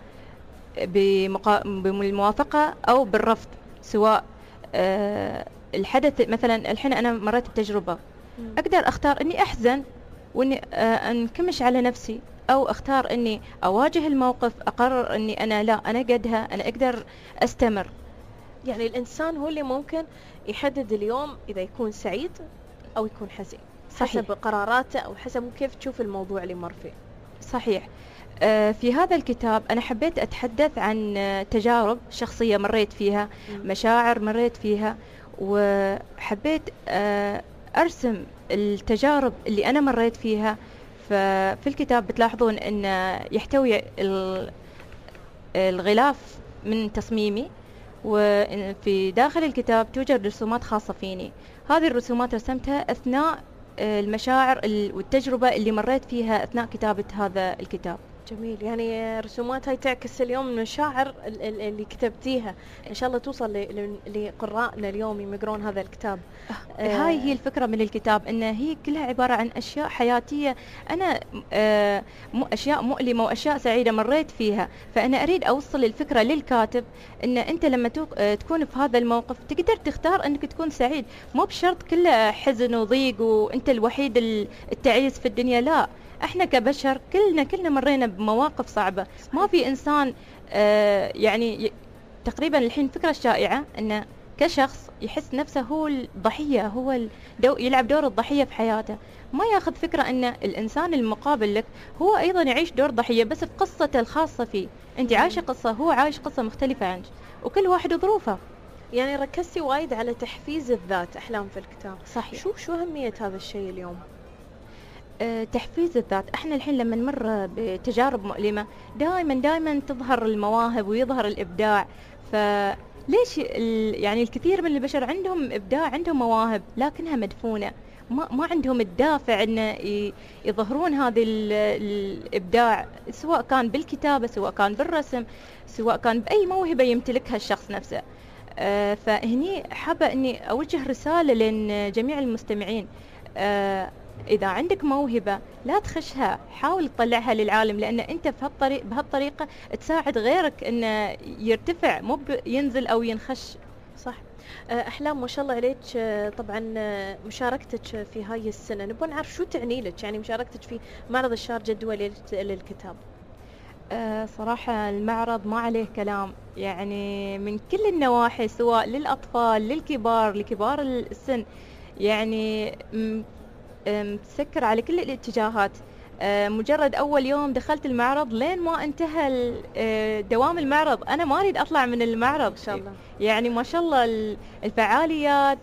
بالموافقة أو بالرفض، سواء آه الحدث. مثلا الحين أنا مريت بتجربة، أقدر أختار أني أحزن وأني أنكمش على نفسي، أو أختار أني أواجه الموقف، أقرر أني أنا لا أنا قدها، أنا أقدر أستمر. يعني الإنسان هو اللي ممكن يحدد اليوم إذا يكون سعيد أو يكون حزين. صحيح. حسب قراراته أو حسب كيف تشوف الموضوع اللي مر فيه. صحيح. آه في هذا الكتاب أنا حبيت أتحدث عن تجارب شخصية مريت فيها، م. مشاعر مريت فيها، وحبيت آه أرسم التجارب اللي أنا مريت فيها. ففي الكتاب بتلاحظون أن يحتوي الغلاف من تصميمي، وفي داخل الكتاب توجد رسومات خاصة فيني. هذه الرسومات رسمتها أثناء المشاعر والتجربة اللي مريت فيها أثناء كتابة هذا الكتاب. جميل. يعني رسومات هاي تعكس اليوم المشاعر اللي كتبتيها، إن شاء الله توصل لقراءنا اليوم يقرون هذا الكتاب. آه هاي هي الفكرة من الكتاب، إن هي كلها عبارة عن أشياء حياتية، أنا آه أشياء مؤلمة وأشياء سعيدة مريت فيها. فأنا أريد أوصل الفكرة للكاتب إن أنت لما تكون في هذا الموقف تقدر تختار أنك تكون سعيد، مو بشرط كله حزن وضيق وأنت الوحيد التعيس في الدنيا. لا، احنا كبشر كلنا كلنا مرينا بمواقف صعبة. ما في انسان آه يعني تقريبا الحين فكرة شائعة انه كشخص يحس نفسه هو الضحية، هو دو يلعب دور الضحية في حياته، ما ياخذ فكرة ان الانسان المقابل لك هو ايضا يعيش دور ضحية بس في قصته الخاصة فيه. انت عايشة قصة، هو عايش قصة مختلفة عنك، وكل واحد ظروفه. يعني ركزتي وايد على تحفيز الذات احلام في الكتاب. صحيح. شو شو اهمية هذا الشيء اليوم؟ أه تحفيز الذات. احنا الحين لما نمر بتجارب مؤلمة دائما دائما تظهر المواهب ويظهر الابداع. فليش يعني الكثير من البشر عندهم ابداع، عندهم مواهب، لكنها مدفونة، ما ما عندهم الدافع ان يظهرون هذا الابداع، سواء كان بالكتابة، سواء كان بالرسم، سواء كان باي موهبة يمتلكها الشخص نفسه. أه فهني حابة اني اوجه رسالة لين جميع المستمعين. أه إذا عندك موهبة لا تخشها، حاول تطلعها للعالم، لأن أنت بهالطريقة بهالطريقة تساعد غيرك إنه يرتفع، مو ينزل أو ينخش. صح. أحلام ما شاء الله عليك، طبعا مشاركتك في هاي السنة نبغى نعرف شو تعني لك، يعني مشاركتك في معرض الشارجة الدولي للكتاب. أه صراحة المعرض ما عليه كلام، يعني من كل النواحي سواء للأطفال للكبار لكبار السن، يعني متسكر على كل الاتجاهات. أه مجرد أول يوم دخلت المعرض لين ما انتهى دوام المعرض أنا ما أريد أطلع من المعرض. إن شاء الله. يعني ما شاء الله الفعاليات،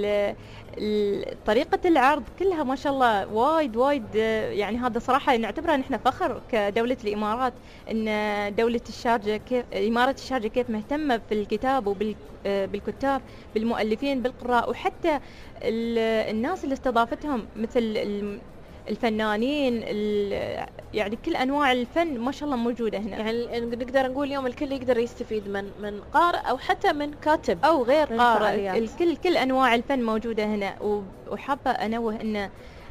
طريقة العرض كلها ما شاء الله وايد وايد، يعني هذا صراحة نعتبرها نحن فخر كدولة الإمارات، إن دولة الشارجة كيف، إمارة الشارجة كيف مهتمة في الكتاب وبالكتاب بالمؤلفين بالقراء، وحتى الناس اللي استضافتهم مثل الفنانين، يعني كل انواع الفن ما شاء الله موجوده هنا. يعني نقدر نقول اليوم الكل يقدر يستفيد من من قارئ او حتى من كاتب او غير قارئ، الكل كل انواع الفن موجوده هنا. وحابه انوه انه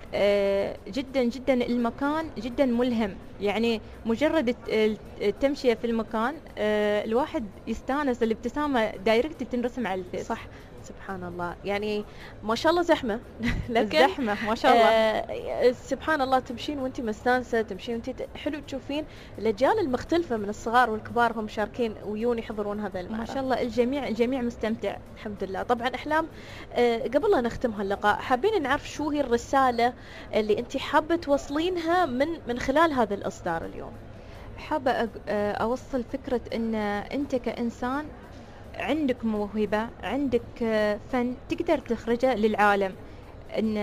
جدا جدا المكان جدا ملهم، يعني مجرد التمشيه في المكان الواحد يستانس، الابتسامه دايركت تنرسم على الفيس. صح، سبحان الله، يعني ما شاء الله زحمة لكن زحمة ما شاء الله. آه سبحان الله، تمشين وانت مستانسة، تمشين وانت حلو تشوفين الأجيال المختلفة من الصغار والكبار هم مشاركين ويون يحضرون هذا المعرض. ما شاء الله الجميع الجميع مستمتع الحمد لله. طبعا أحلام، آه قبل لا نختم هاللقاء حابين نعرف شو هي الرسالة اللي انت حابة توصلينها من من خلال هذا الإصدار اليوم. حابة أوصل فكرة ان انت كإنسان عندك موهبة، عندك فن تقدر تخرجه للعالم، ان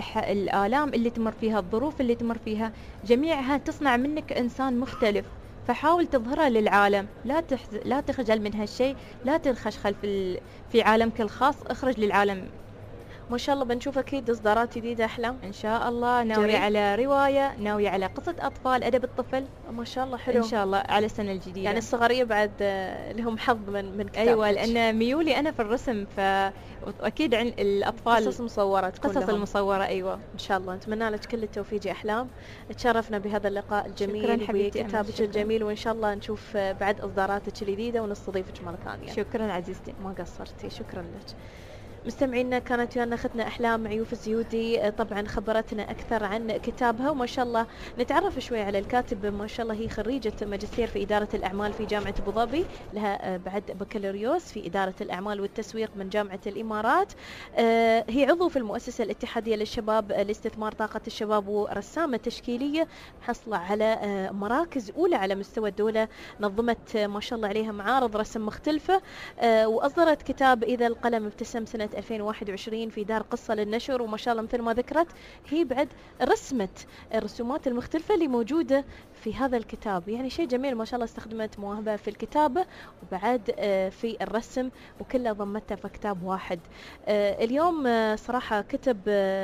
الآلام اللي تمر فيها، الظروف اللي تمر فيها، جميعها تصنع منك إنسان مختلف، فحاول تظهرها للعالم، لا تحز... لا تخجل من هالشيء، لا تنخشخل في في عالمك الخاص، اخرج للعالم. ما شاء الله بنشوف اكيد اصدارات جديده احلام ان شاء الله، ناوية على روايه، ناوية على قصة اطفال، ادب الطفل. ما شاء الله حلو ان شاء الله على السنه الجديده. يعني الصغاريه بعد لهم حظ من من كتاب. ايوه، لان ميولي انا في الرسم، فاكيد عن الاطفال قصص مصوره، قصص المصوره. ايوه ان شاء الله. نتمنى لك كل التوفيق يا احلام، تشرفنا بهذا اللقاء الجميل وكتابك الجميل، وان شاء الله نشوف بعد اصداراتك الجديده ونستضيفك مره ثانيه. شكرا عزيزتي، ما قصرتي، شكرا لك. مستمعينا، كانت ويانا اختنا احلام عيوف الزيودي، طبعا خبرتنا اكثر عن كتابها، وما شاء الله نتعرف شوي على الكاتب. ما شاء الله هي خريجه ماجستير في اداره الاعمال في جامعه ابو ظبي، لها بعد بكالوريوس في اداره الاعمال والتسويق من جامعه الامارات. هي عضو في المؤسسه الاتحاديه للشباب لاستثمار طاقه الشباب، ورسامه تشكيليه محصله على مراكز اولى على مستوى الدوله، نظمت ما شاء الله عليها معارض رسم مختلفه، واصدرت كتاب اذا القلم ابتسم سنه ألفين وواحد وعشرين في دار قصة للنشر. وما شاء الله مثل ما ذكرت هي بعد رسمت الرسومات المختلفة اللي موجودة في هذا الكتاب، يعني شيء جميل ما شاء الله. استخدمت مواهبها في الكتابة وبعد في الرسم، وكلها ضمتها في كتاب واحد. اليوم صراحة كتب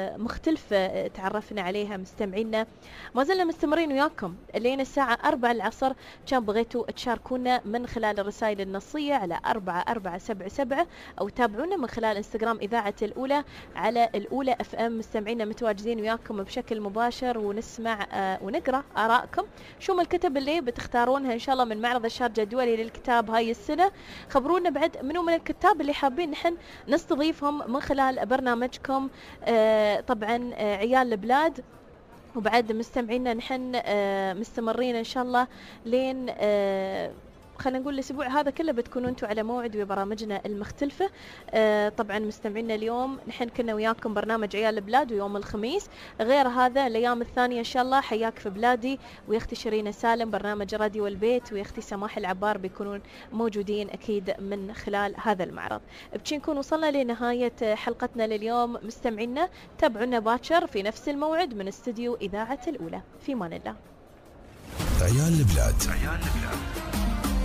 مختلفة تعرفنا عليها مستمعينا. ما زلنا مستمرين وياكم لين الساعة أربعة العصر، كان بغيتوا تشاركونا من خلال الرسائل النصية على أربعة أربعة سبعة سبعة، أو تابعونا من خلال انستغرام إذاعة الأولى على الأولى اف ام. مستمعينا متواجدين وياكم بشكل مباشر، ونسمع آه ونقرأ آرائكم. شو ما الكتب اللي بتختارونها إن شاء الله من معرض الشارجة الدولي للكتاب هاي السنة. خبرونا بعد منو من الكتاب اللي حابين نحن نستضيفهم من خلال برنامجكم، آه طبعا آه عيال البلاد. وبعد مستمعينا نحن آه مستمرين إن شاء الله لين آه خلينا نقول الاسبوع هذا كله بتكونوا انتم على موعد ببرامجنا المختلفه. آه طبعا مستمعينا اليوم نحن كنا وياكم برنامج عيال البلاد ويوم الخميس، غير هذا الايام الثانيه ان شاء الله حياك في بلادي ويا اختي شيرين سالم برنامج راديو البيت، ويا اختي سماح العبار بيكونون موجودين اكيد من خلال هذا المعرض. بشي نكون وصلنا لنهايه حلقتنا لليوم مستمعينا، تابعونا باكر في نفس الموعد من استديو اذاعه الاولى. في امان الله. عيال البلاد. عيال البلاد.